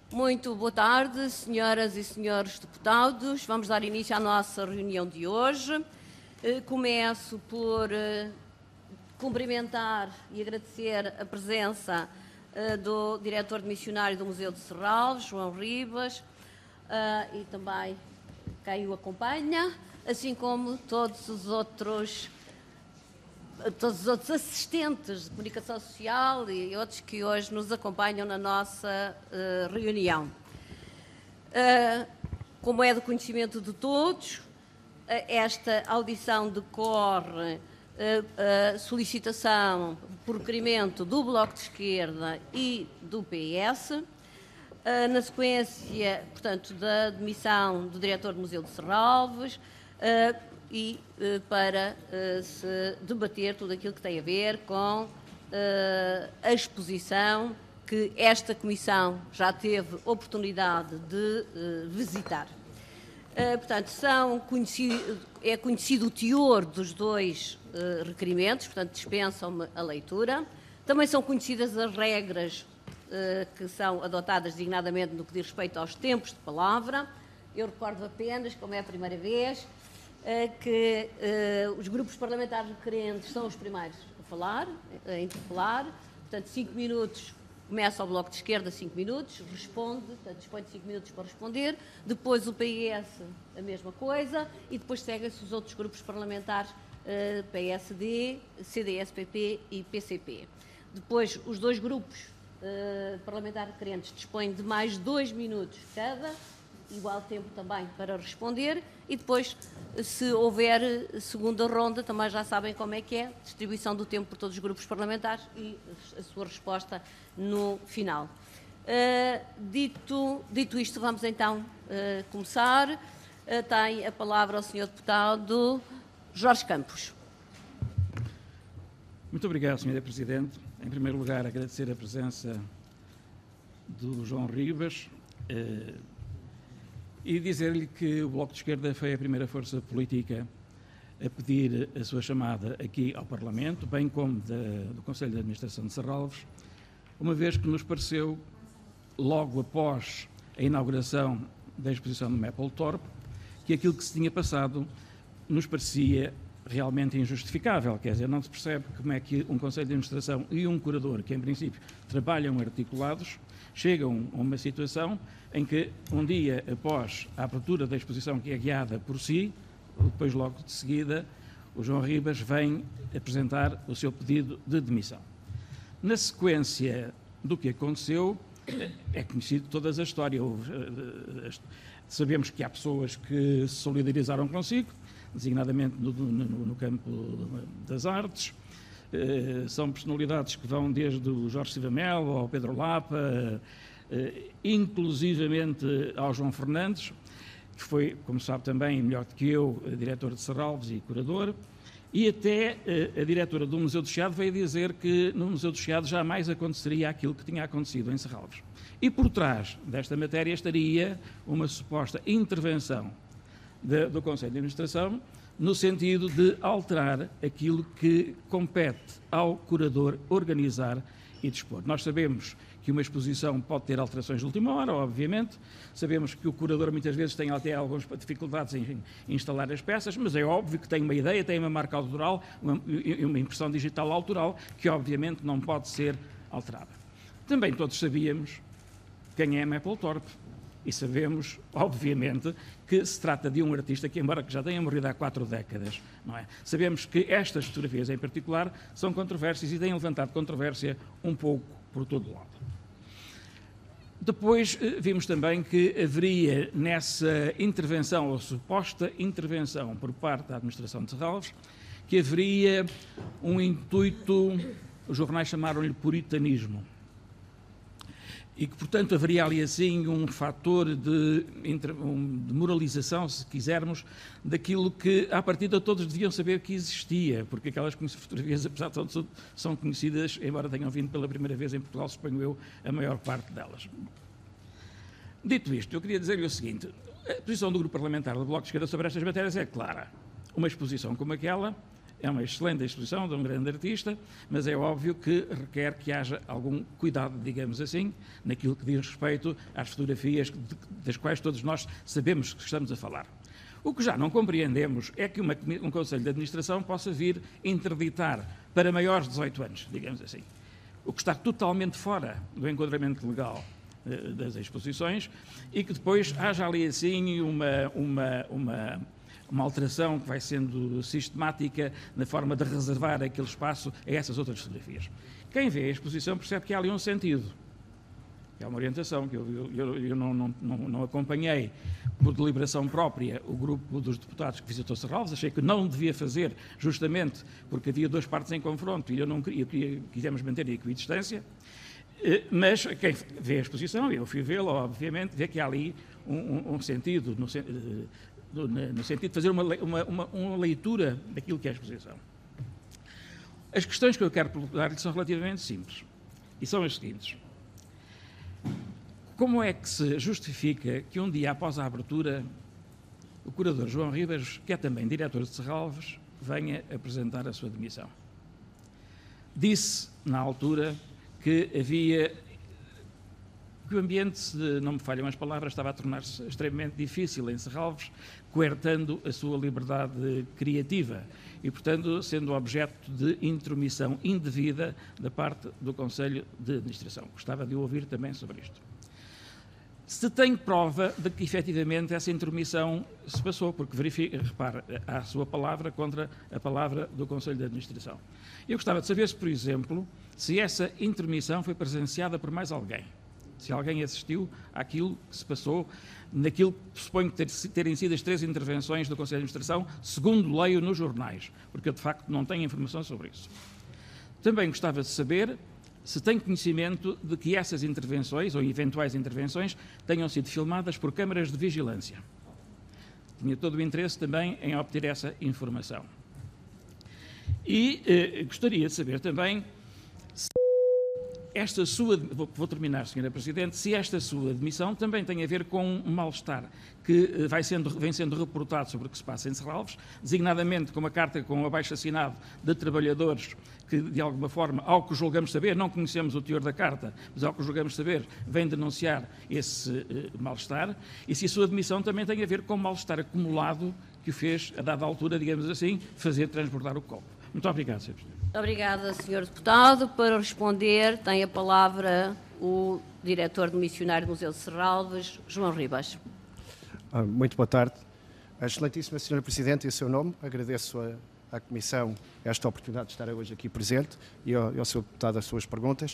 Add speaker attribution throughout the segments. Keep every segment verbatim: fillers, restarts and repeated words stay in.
Speaker 1: Muito boa tarde, senhoras e senhores deputados. Vamos dar início à nossa reunião de hoje. Começo por cumprimentar e agradecer a presença do diretor de missionário do Museu de Serralves, João Ribas, e também quem o acompanha, assim como todos os outros todos os outros assistentes de comunicação social e outros que hoje nos acompanham na nossa uh, reunião. Uh, como é do conhecimento de todos, uh, esta audição decorre uh, uh, solicitação por requerimento do Bloco de Esquerda e do P S, uh, na sequência, portanto, da demissão do diretor do Museu de Serralves, uh, e uh, para uh, se debater tudo aquilo que tem a ver com uh, a exposição que esta Comissão já teve oportunidade de uh, visitar. Uh, portanto, são conhecido, é conhecido o teor dos dois uh, requerimentos, portanto, dispensam-me a leitura. Também são conhecidas as regras uh, que são adotadas designadamente no que diz respeito aos tempos de palavra. Eu recordo apenas, como é a primeira vez, que uh, os grupos parlamentares requerentes são os primeiros a falar, a interpelar. Portanto, cinco minutos, começa o Bloco de Esquerda, cinco minutos, responde, portanto, dispõe de cinco minutos para responder. Depois o P S, a mesma coisa, e depois seguem-se os outros grupos parlamentares, uh, P S D, C D S P P e P C P. Depois, os dois grupos uh, parlamentares requerentes dispõem de mais dois minutos cada, igual tempo também para responder, e depois, se houver segunda ronda, também já sabem como é que é, distribuição do tempo por todos os grupos parlamentares e a sua resposta no final. Uh, dito, dito isto, vamos então uh, começar. Uh, tem a palavra o senhor deputado Jorge Campos.
Speaker 2: Muito obrigado, senhora Presidente. Em primeiro lugar, agradecer a presença do João Ribas, uh, e dizer-lhe que o Bloco de Esquerda foi a primeira força política a pedir a sua chamada aqui ao Parlamento, bem como da, do Conselho de Administração de Serralves, uma vez que nos pareceu, logo após a inauguração da exposição do Mapplethorpe, que aquilo que se tinha passado nos parecia realmente injustificável. Quer dizer, não se percebe como é que um Conselho de Administração e um curador, que em princípio trabalham articulados, chegam a uma situação em que, um dia após a abertura da exposição, que é guiada por si, depois logo de seguida, o João Ribas vem apresentar o seu pedido de demissão. Na sequência do que aconteceu, é conhecido toda a história. Sabemos que há pessoas que se solidarizaram consigo, designadamente no, no, no campo das artes. Uh, são personalidades que vão desde o Jorge Silva Melo ao Pedro Lapa, uh, inclusivamente ao João Fernandes, que foi, como sabe também, melhor do que eu, diretor de Serralves e curador, e até uh, a diretora do Museu do Chiado veio dizer que no Museu do Chiado jamais aconteceria aquilo que tinha acontecido em Serralves. E por trás desta matéria estaria uma suposta intervenção de, do Conselho de Administração, no sentido de alterar aquilo que compete ao curador organizar e dispor. Nós sabemos que uma exposição pode ter alterações de última hora, obviamente. Sabemos que o curador muitas vezes tem até algumas dificuldades em instalar as peças, mas é óbvio que tem uma ideia, tem uma marca autoral, uma, uma impressão digital autoral, que obviamente não pode ser alterada. Também todos sabíamos quem é Mapplethorpe. E sabemos, obviamente, que se trata de um artista que, embora já tenha morrido há quatro décadas, não é? Sabemos que estas fotografias, em particular, são controversas e têm levantado controvérsia um pouco por todo o lado. Depois vimos também que haveria nessa intervenção, ou suposta intervenção por parte da administração de Serralves, que haveria um intuito, os jornais chamaram-lhe puritanismo, e que, portanto, haveria ali, assim, um fator de, de moralização, se quisermos, daquilo que, à partida, todos deviam saber que existia, porque aquelas fotografias, apesar de tudo, são conhecidas, embora tenham vindo pela primeira vez em Portugal, suponho eu, a maior parte delas. Dito isto, eu queria dizer-lhe o seguinte: a posição do Grupo Parlamentar do Bloco de Esquerda sobre estas matérias é clara. Uma exposição como aquela é uma excelente exposição de um grande artista, mas é óbvio que requer que haja algum cuidado, digamos assim, naquilo que diz respeito às fotografias das quais todos nós sabemos que estamos a falar. O que já não compreendemos é que uma, um Conselho de Administração possa vir interditar para maiores de dezoito anos, digamos assim, o que está totalmente fora do enquadramento legal eh, das exposições, e que depois haja ali assim uma, uma, uma, uma alteração que vai sendo sistemática na forma de reservar aquele espaço a essas outras fotografias. Quem vê a exposição percebe que há ali um sentido. É uma orientação que eu, eu, eu não, não, não, não acompanhei por deliberação própria o grupo dos deputados que visitou Serralves, achei que não devia fazer, justamente porque havia duas partes em confronto e eu não queria, queria quisemos manter a equidistância, mas quem vê a exposição, eu fui vê-la, obviamente, vê que há ali um, um, um sentido, no, no, no sentido de fazer uma, uma, uma, uma leitura daquilo que é a exposição. As questões que eu quero colocar-lhe são relativamente simples, e são as seguintes. Como é que se justifica que um dia após a abertura o curador João Ribas, que é também diretor de Serralves, venha apresentar a sua demissão? Disse, na altura, que havia... que o ambiente, se não me falham as palavras, estava a tornar-se extremamente difícil em Serralves, coertando a sua liberdade criativa e, portanto, sendo objeto de intromissão indevida da parte do Conselho de Administração. Gostava de ouvir também sobre isto. Se tem prova de que, efetivamente, essa intromissão se passou, porque verifica, repare, a sua palavra contra a palavra do Conselho de Administração. Eu gostava de saber se, por exemplo, se essa intromissão foi presenciada por mais alguém. Se alguém assistiu àquilo que se passou, naquilo que suponho ter, terem sido as três intervenções do Conselho de Administração, segundo leio nos jornais, porque eu, de facto, não tenho informação sobre isso. Também gostava de saber se tem conhecimento de que essas intervenções, ou eventuais intervenções, tenham sido filmadas por câmaras de vigilância. Tinha todo o interesse também em obter essa informação. E eh, gostaria de saber também se esta sua, vou, vou terminar, senhora Presidente, se esta sua demissão também tem a ver com um mal-estar que vai sendo, vem sendo reportado sobre o que se passa em Serralves, designadamente com uma carta com abaixo-assinado de trabalhadores que, de alguma forma, ao que julgamos saber, não conhecemos o teor da carta, mas ao que julgamos saber, vem denunciar esse uh, mal-estar, e se a sua demissão também tem a ver com o mal-estar acumulado que o fez, a dada altura, digamos assim, fazer transbordar o copo. Muito obrigado, senhor Presidente.
Speaker 1: Obrigada, senhor Deputado. Para responder, tem a palavra o diretor do Missionário do Museu de Serralves, João Ribas.
Speaker 3: Muito boa tarde. A excelentíssima senhora Presidente, em seu nome, agradeço a, à Comissão esta oportunidade de estar hoje aqui presente e ao, ao senhor Deputado as suas perguntas.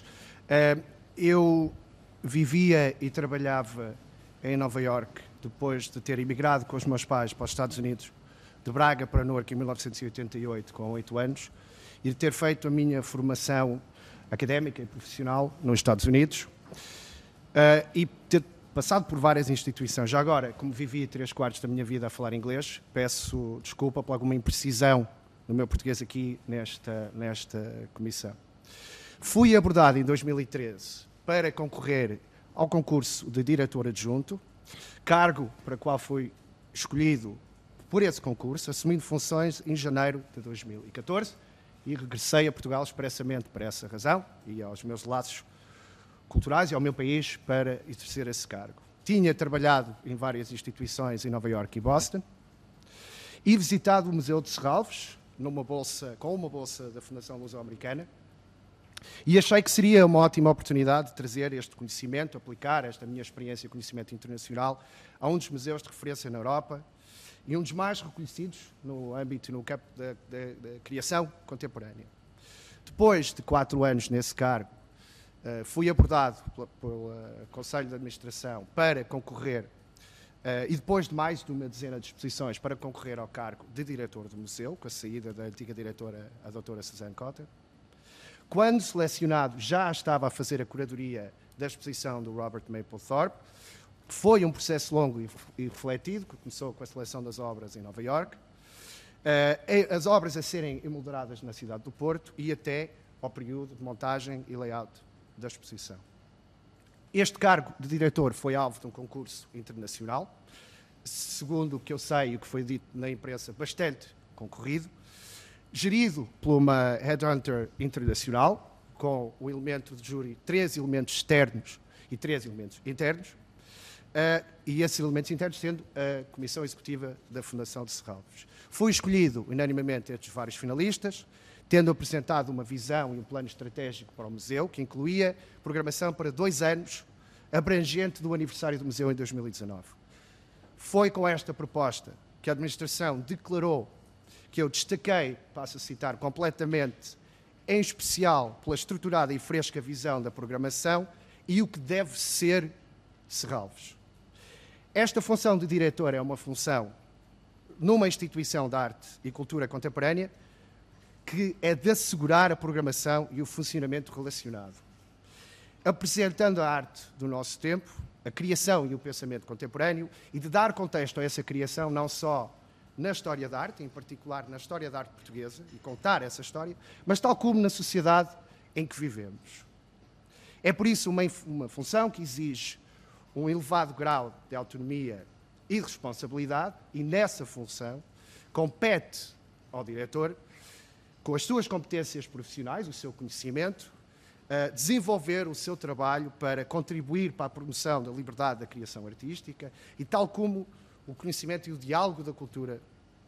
Speaker 3: Eu vivia e trabalhava em Nova Iorque depois de ter emigrado com os meus pais para os Estados Unidos, de Braga para Newark em mil novecentos e oitenta e oito, com oito anos, e de ter feito a minha formação académica e profissional nos Estados Unidos uh, e ter passado por várias instituições. Já agora, como vivi três quartos da minha vida a falar inglês, peço desculpa por alguma imprecisão no meu português aqui nesta, nesta comissão. Fui abordado em dois mil e treze para concorrer ao concurso de diretor adjunto, cargo para o qual fui escolhido por esse concurso, assumindo funções em janeiro de dois mil e catorze, e regressei a Portugal expressamente por essa razão e aos meus laços culturais e ao meu país para exercer esse cargo. Tinha trabalhado em várias instituições em Nova Iorque e Boston e visitado o Museu de Serralves numa bolsa, com uma bolsa da Fundação Luso-Americana, e achei que seria uma ótima oportunidade de trazer este conhecimento, aplicar esta minha experiência e conhecimento internacional a um dos museus de referência na Europa e um dos mais reconhecidos no âmbito, no campo da, da, da criação contemporânea. Depois de quatro anos nesse cargo, uh, fui abordado pelo, pelo uh, Conselho de Administração para concorrer, uh, e depois de mais de uma dezena de exposições, para concorrer ao cargo de diretor do museu, com a saída da antiga diretora, a doutora Suzanne Cotter. Quando selecionado, já estava a fazer a curadoria da exposição do Robert Mapplethorpe. Foi um processo longo e refletido, que começou com a seleção das obras em Nova Iorque, as obras a serem emolduradas na cidade do Porto e até ao período de montagem e layout da exposição. Este cargo de diretor foi alvo de um concurso internacional, segundo o que eu sei e o que foi dito na imprensa, bastante concorrido, gerido por uma headhunter internacional, com o elemento de júri, três elementos externos e três elementos internos, uh, e esses elementos internos sendo a Comissão Executiva da Fundação de Serralves. Foi escolhido unanimemente entre os vários finalistas, tendo apresentado uma visão e um plano estratégico para o museu, que incluía programação para dois anos, abrangente do aniversário do museu em dois mil e dezanove. Foi com esta proposta que a administração declarou, que eu destaquei, passo a citar, completamente, em especial pela estruturada e fresca visão da programação e o que deve ser Serralves. Esta função de diretor é uma função numa instituição de arte e cultura contemporânea que é de assegurar a programação e o funcionamento relacionado, apresentando a arte do nosso tempo, a criação e o pensamento contemporâneo, e de dar contexto a essa criação não só na história da arte, em particular na história da arte portuguesa, e contar essa história, mas tal como na sociedade em que vivemos. É por isso uma, uma função que exige um elevado grau de autonomia e de responsabilidade, e nessa função compete ao diretor, com as suas competências profissionais, o seu conhecimento, uh, desenvolver o seu trabalho para contribuir para a promoção da liberdade da criação artística e tal como o conhecimento e o diálogo da cultura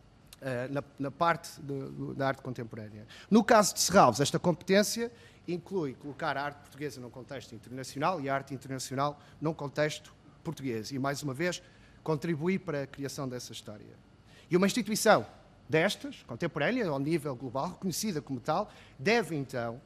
Speaker 3: uh, na, na parte de, de, da arte contemporânea. No caso de Serralves, esta competência inclui colocar a arte portuguesa num contexto internacional e a arte internacional num contexto português e, mais uma vez, contribuir para a criação dessa história. E uma instituição destas, contemporânea, ao nível global, reconhecida como tal, deve então,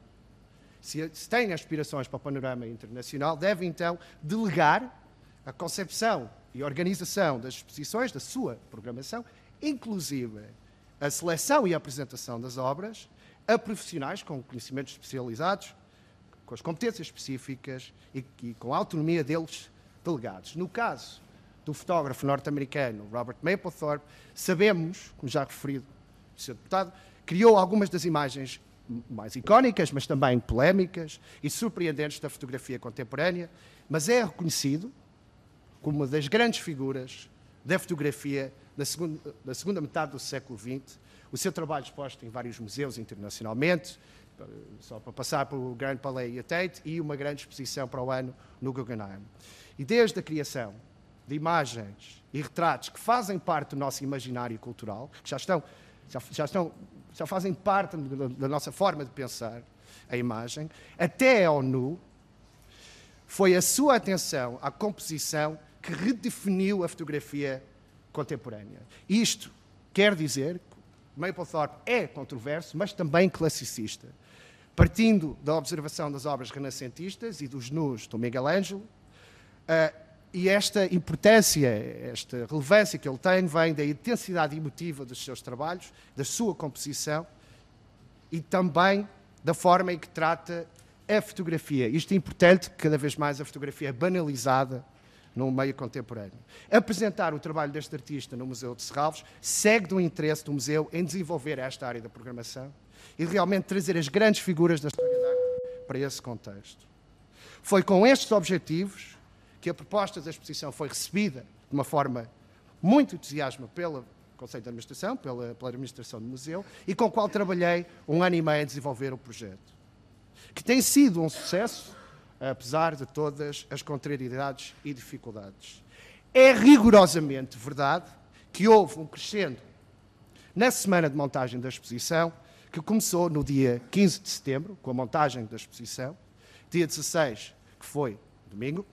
Speaker 3: se, se tem aspirações para o panorama internacional, deve então delegar a concepção e organização das exposições, da sua programação, inclusive a seleção e a apresentação das obras, a profissionais com conhecimentos especializados, com as competências específicas e, e com a autonomia deles delegados. No caso do fotógrafo norte-americano Robert Mapplethorpe, sabemos, como já referido o senhor Deputado, criou algumas das imagens mais icónicas, mas também polémicas e surpreendentes da fotografia contemporânea, mas é reconhecido como uma das grandes figuras da fotografia da segunda, da segunda metade do século vinte. O seu trabalho exposto em vários museus internacionalmente, só para passar pelo Grand Palais e a Tate, e uma grande exposição para o ano no Guggenheim. E desde a criação de imagens e retratos que fazem parte do nosso imaginário cultural, que já estão, já, já estão, já fazem parte da, da nossa forma de pensar a imagem, até ao nu, foi a sua atenção à composição que redefiniu a fotografia contemporânea. Isto quer dizer que Mapplethorpe é controverso, mas também classicista, partindo da observação das obras renascentistas e dos nus do Miguel Ângelo, uh, e esta importância, esta relevância que ele tem, vem da intensidade emotiva dos seus trabalhos, da sua composição e também da forma em que trata a fotografia. Isto é importante, que cada vez mais a fotografia é banalizada no meio contemporâneo. Apresentar o trabalho deste artista no Museu de Serralves segue do interesse do museu em desenvolver esta área da programação e realmente trazer as grandes figuras da história da arte para esse contexto. Foi com estes objetivos que a proposta da exposição foi recebida de uma forma muito entusiasma pelo Conselho de Administração, pela, pela Administração do Museu, e com o qual trabalhei um ano e meio a desenvolver o projeto, que tem sido um sucesso, apesar de todas as contrariedades e dificuldades. É rigorosamente verdade que houve um crescendo na semana de montagem da exposição, que começou no dia quinze de setembro, com a montagem da exposição, dia dezasseis, que foi domingo.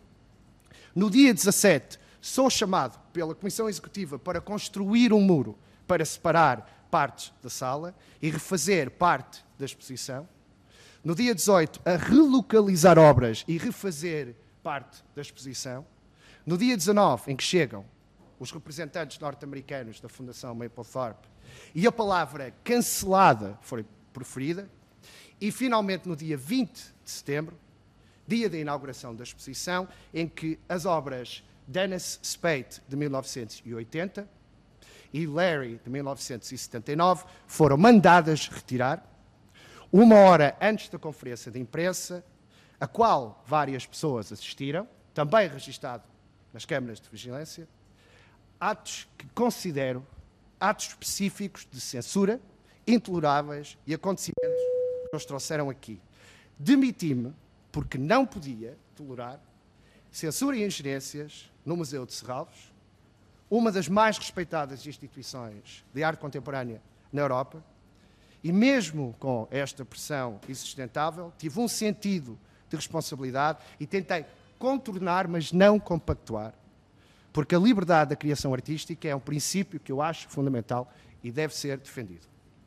Speaker 3: No dia dezassete, sou chamado pela Comissão Executiva para construir um muro para separar partes da sala e refazer parte da exposição. No dia dezoito, a relocalizar obras e refazer parte da exposição. No dia dezanove, em que chegam os representantes norte-americanos da Fundação Mapplethorpe e a palavra cancelada foi proferida. E, finalmente, no dia vinte de setembro, dia da inauguração da exposição, em que as obras Dennis Spate, de mil novecentos e oitenta, e Larry, de mil novecentos e setenta e nove, foram mandadas retirar, uma hora antes da conferência de imprensa, a qual várias pessoas assistiram, também registado nas câmaras de vigilância, atos que considero atos específicos de censura intoleráveis e acontecimentos que nos trouxeram aqui. Demiti-me porque não podia tolerar censura e ingerências no Museu de Serralves, uma das mais respeitadas instituições de arte contemporânea na Europa, e mesmo com esta pressão insustentável, tive um sentido de responsabilidade e tentei contornar, mas não compactuar, porque a liberdade da criação artística é um princípio que eu acho fundamental e deve ser defendido.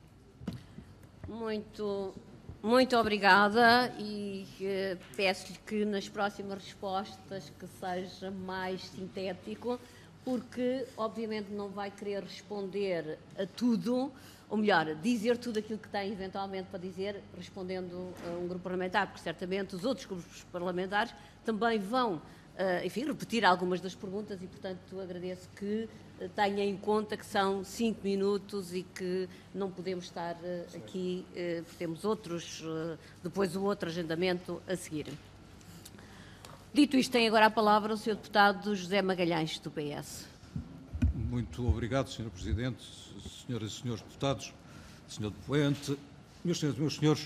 Speaker 1: Muito, muito obrigada e eh, peço-lhe que nas próximas respostas que seja mais sintético, porque obviamente não vai querer responder a tudo, ou melhor, dizer tudo aquilo que tem eventualmente para dizer, respondendo a um grupo parlamentar, porque certamente os outros grupos parlamentares também vão, uh, enfim, repetir algumas das perguntas e, portanto, agradeço que uh, tenha em conta que são cinco minutos e que não podemos estar uh, aqui, uh, porque temos outros, uh, depois o outro agendamento a seguir. Dito isto, tem agora a palavra o senhor deputado José Magalhães, do P S.
Speaker 4: Muito obrigado, senhor Presidente, senhoras e senhores deputados, senhor Depoente, meus senhores e meus senhores.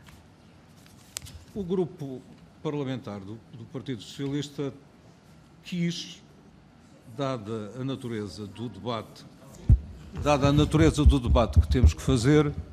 Speaker 4: O grupo parlamentar do, do Partido Socialista quis, dada a natureza do debate, dada a natureza do debate que temos que fazer, uh,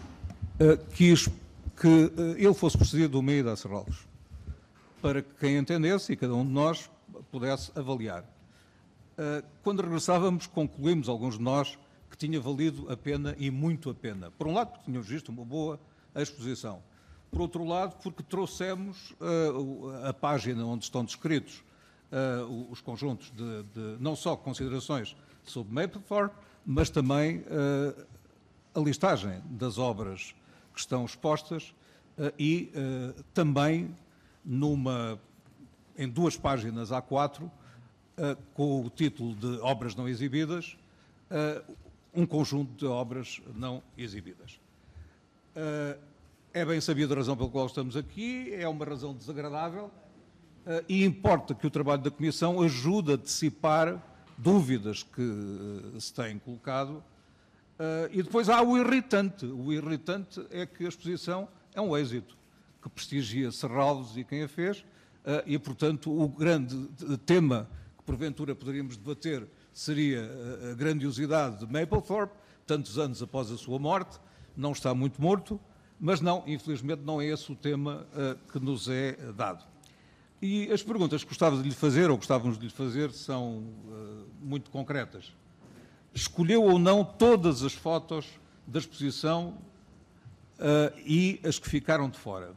Speaker 4: quis que uh, ele fosse precedido de uma ida a Serralves, para que quem entendesse e cada um de nós pudesse avaliar. Uh, quando regressávamos, concluímos, alguns de nós, que tinha valido a pena e muito a pena. Por um lado, porque tínhamos visto uma boa exposição. Por outro lado, porque trouxemos uh, a página onde estão descritos uh, os conjuntos de, de, não só considerações sobre Mapplethorpe, mas também uh, a listagem das obras que estão expostas uh, e uh, também numa, em duas páginas A quatro, uh, com o título de Obras Não Exibidas, uh, um conjunto de obras não exibidas. Uh, é bem sabida a razão pela qual estamos aqui, é uma razão desagradável uh, e importa que o trabalho da Comissão ajude a dissipar dúvidas que uh, se têm colocado. Uh, e depois há o irritante. O irritante é que a exposição é um êxito, que prestigia Serralves e quem a fez, uh, e, portanto, o grande tema que porventura poderíamos debater seria a grandiosidade de Mapplethorpe, tantos anos após a sua morte. Não está muito morto, mas não, infelizmente, não é esse o tema uh, que nos é dado. E as perguntas que gostava de lhe fazer, ou gostávamos de lhe fazer, são uh, muito concretas. Escolheu ou não todas as fotos da exposição uh, e as que ficaram de fora?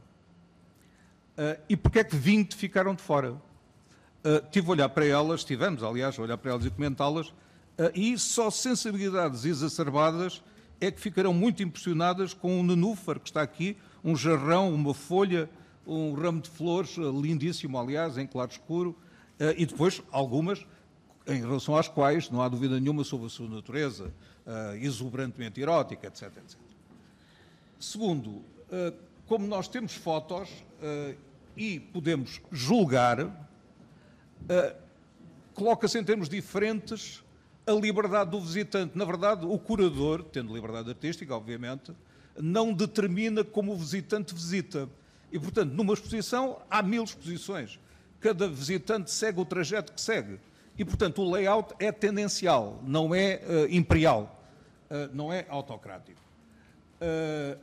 Speaker 4: Uh, e porquê é que vinte ficaram de fora? Uh, tive a olhar para elas, estivemos, aliás, a olhar para elas e comentá-las, uh, e só sensibilidades exacerbadas é que ficarão muito impressionadas com um nenúfar que está aqui, um jarrão, uma folha, um ramo de flores, uh, lindíssimo, aliás, em claro escuro, uh, e depois algumas em relação às quais não há dúvida nenhuma sobre a sua natureza, uh, exuberantemente erótica, etc, etcétera. Segundo, uh, como nós temos fotos uh, e podemos julgar, Uh, coloca-se em termos diferentes a liberdade do visitante. Na verdade, o curador, tendo liberdade artística, obviamente, não determina como o visitante visita. E, portanto, numa exposição há mil exposições. Cada visitante segue o trajeto que segue. E, portanto, o layout é tendencial, não é uh, imperial, uh, não é autocrático. Uh,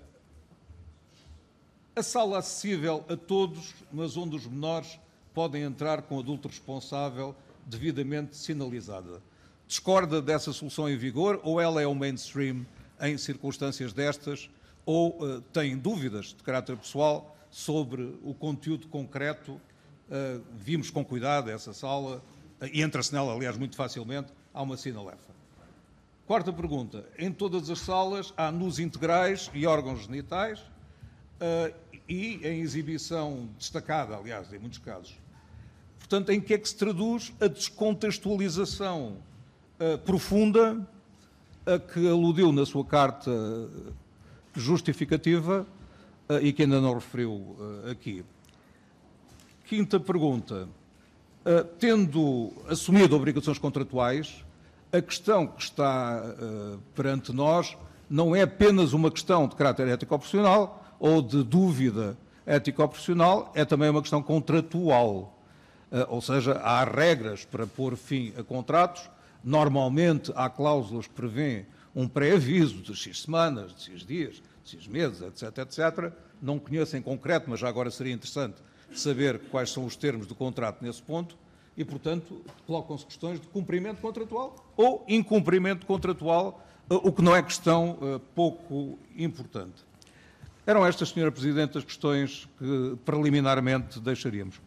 Speaker 4: a sala acessível a todos, mas onde os menores podem entrar com adulto responsável devidamente sinalizada. Discorda dessa solução em vigor, ou ela é o mainstream em circunstâncias destas, ou uh, tem dúvidas de caráter pessoal sobre o conteúdo concreto? Uh, vimos com cuidado essa sala, uh, e entra-se nela, aliás, muito facilmente, há uma sinalefa. Quarta pergunta. Em todas as salas há nus integrais e órgãos genitais, uh, e em exibição destacada, aliás, em muitos casos. Portanto, em que é que se traduz a descontextualização uh, profunda a que aludiu na sua carta justificativa uh, e que ainda não referiu uh, aqui? Quinta pergunta. Uh, tendo assumido obrigações contratuais, a questão que está uh, perante nós não é apenas uma questão de caráter ético-profissional ou de dúvida ético-profissional, é também uma questão contratual. Ou seja, há regras para pôr fim a contratos. Normalmente há cláusulas que prevêem um pré-aviso de X semanas, de X dias, de X meses, etc, etcétera. Não conheço em concreto, mas já agora seria interessante saber quais são os termos do contrato nesse ponto e, portanto, colocam-se questões de cumprimento contratual ou incumprimento contratual, o que não é questão uh, pouco importante. Eram estas, senhora Presidente, as questões que preliminarmente deixaríamos.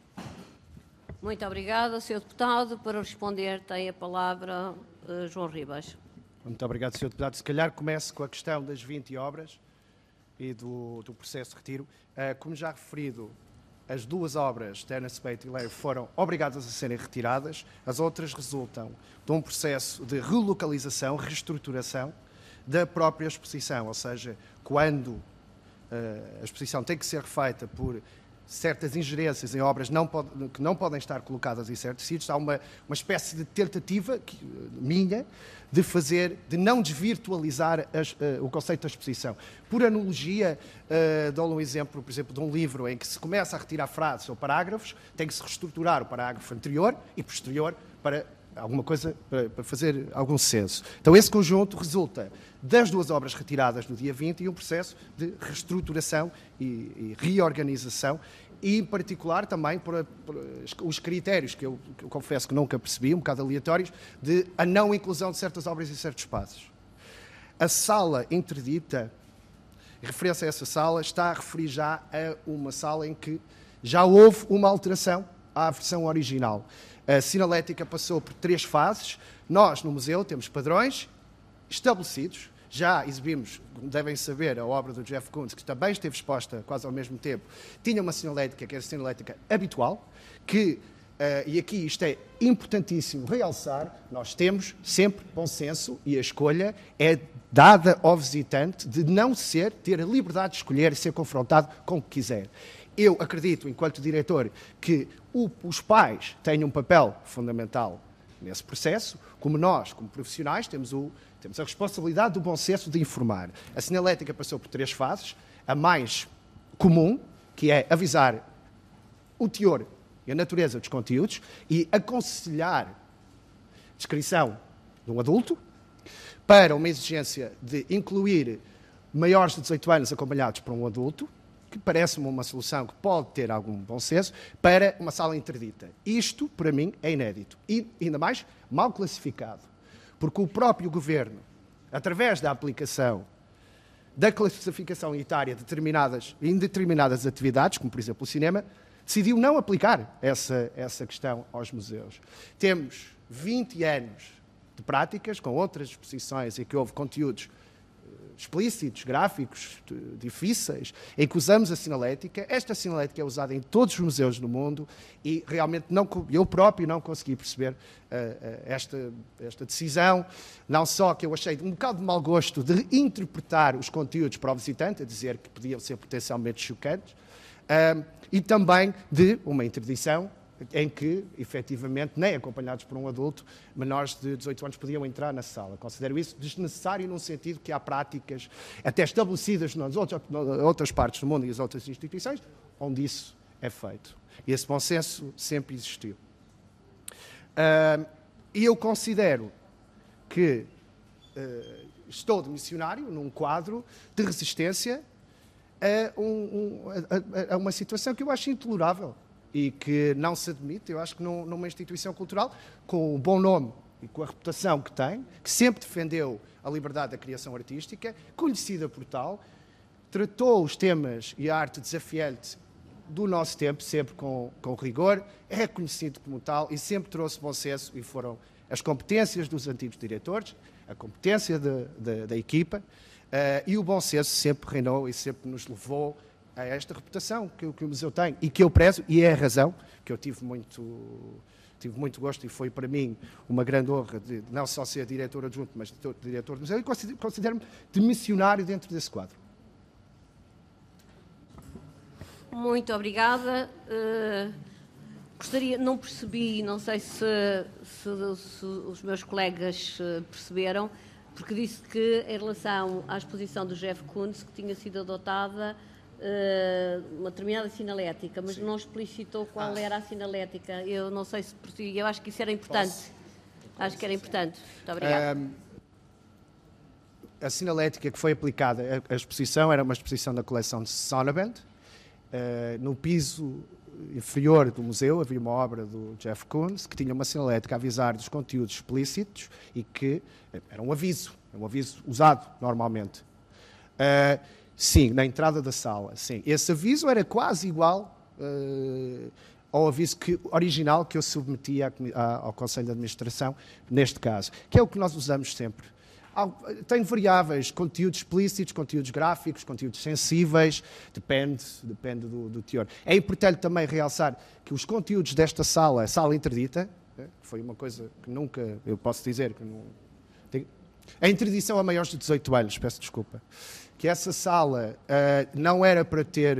Speaker 1: Muito obrigada, senhor Deputado. Para responder tem a palavra uh, João Ribas.
Speaker 3: Muito obrigado, senhor Deputado. Se calhar começo com a questão das vinte obras e do, do processo de retiro. Uh, como já referido, as duas obras, Ternas Peito e Leiro, foram obrigadas a serem retiradas. As outras resultam de um processo de relocalização, reestruturação da própria exposição. Ou seja, quando uh, a exposição tem que ser refeita por certas ingerências em obras não pode, que não podem estar colocadas em certos sítios, há uma, uma espécie de tentativa que, minha de fazer, de não desvirtualizar as, uh, o conceito da exposição. Por analogia, uh, dou-lhe um exemplo, por exemplo, de um livro em que se começa a retirar frases ou parágrafos, tem que se reestruturar o parágrafo anterior e posterior para alguma coisa, para, para fazer algum senso. Então esse conjunto resulta das duas obras retiradas no dia vinte e um processo de reestruturação e, e reorganização e, em particular, também por, por os critérios, que eu, que eu confesso que nunca percebi, um bocado aleatórios, de a não inclusão de certas obras em certos espaços. A sala interdita, em referência a essa sala, está a referir já a uma sala em que já houve uma alteração à versão original. A sinalética passou por três fases. Nós, no museu, temos padrões estabelecidos. Já exibimos, como devem saber, a obra do Jeff Koons, que também esteve exposta quase ao mesmo tempo. Tinha uma sinalética, que era a sinalética habitual, que, uh, e aqui isto é importantíssimo realçar, nós temos sempre bom senso e a escolha é dada ao visitante de não ser, ter a liberdade de escolher e ser confrontado com o que quiser. Eu acredito, enquanto diretor, que o, os pais têm um papel fundamental nesse processo, como nós, como profissionais, temos, o, temos a responsabilidade do bom senso de informar. A sinalética passou por três fases. A mais comum, que é avisar o teor e a natureza dos conteúdos e aconselhar descrição de um adulto, para uma exigência de incluir maiores de dezoito anos acompanhados por um adulto, que parece-me uma solução que pode ter algum bom senso, para uma sala interdita. Isto, para mim, é inédito. E, ainda mais, mal classificado. Porque o próprio Governo, através da aplicação da classificação etária de determinadas, em determinadas atividades, como, por exemplo, o cinema, decidiu não aplicar essa, essa questão aos museus. Temos vinte anos de práticas, com outras exposições em que houve conteúdos explícitos, gráficos, difíceis, em que usamos a sinalética. Esta sinalética é usada em todos os museus do mundo e realmente não, eu próprio não consegui perceber uh, uh, esta, esta decisão, não só que eu achei um bocado de mau gosto de interpretar os conteúdos para o visitante, a dizer que podiam ser potencialmente chocantes, uh, e também de uma interdição em que, efetivamente, nem acompanhados por um adulto, menores de dezoito anos podiam entrar na sala. Considero isso desnecessário num sentido que há práticas até estabelecidas nas outras, nas outras partes do mundo e as outras instituições, onde isso é feito. E esse bom senso sempre existiu. Uh, e eu considero que uh, estou de missionário num quadro de resistência a, um, um, a, a uma situação que eu acho intolerável e que não se admite. Eu acho que num, numa instituição cultural com o bom nome e com a reputação que tem, que sempre defendeu a liberdade da criação artística, conhecida por tal, tratou os temas e a arte desafiante do nosso tempo, sempre com, com rigor, é reconhecido como tal e sempre trouxe bom senso, e foram as competências dos antigos diretores, a competência de, de, da equipa, uh, e o bom senso sempre reinou e sempre nos levou a esta reputação que, que o museu tem e que eu prezo, e é a razão que eu tive muito, tive muito gosto, e foi para mim uma grande honra de não só ser diretor adjunto, mas diretor do museu, e considero-me de missionário dentro desse quadro.
Speaker 1: Muito obrigada. Uh, gostaria, não percebi, não sei se, se, se os meus colegas perceberam, porque disse que, em relação à exposição do Jeff Koons, que tinha sido adotada uh, uma determinada sinalética, mas Sim. não explicitou qual ah. era a sinalética. Eu não sei se... Eu acho que isso era importante. Posso? Acho que era importante. Muito obrigada. Um,
Speaker 3: a sinalética que foi aplicada, a, a exposição era uma exposição da coleção de Sonnabend. Uh, no piso inferior do museu havia uma obra do Jeff Koons que tinha uma sinalética a avisar dos conteúdos explícitos e que era um aviso, um aviso usado normalmente. Uh, sim, na entrada da sala, sim. Esse aviso era quase igual uh, ao aviso que, original que eu submetia a, a, ao Conselho de Administração, neste caso, que é o que nós usamos sempre. Tem variáveis, conteúdos explícitos, conteúdos gráficos, conteúdos sensíveis, depende, depende do, do teor. É importante também realçar que os conteúdos desta sala, a sala interdita, foi uma coisa que nunca, eu posso dizer que não... Tem, a interdição a maiores de dezoito anos, peço desculpa, que essa sala uh, não era para ter,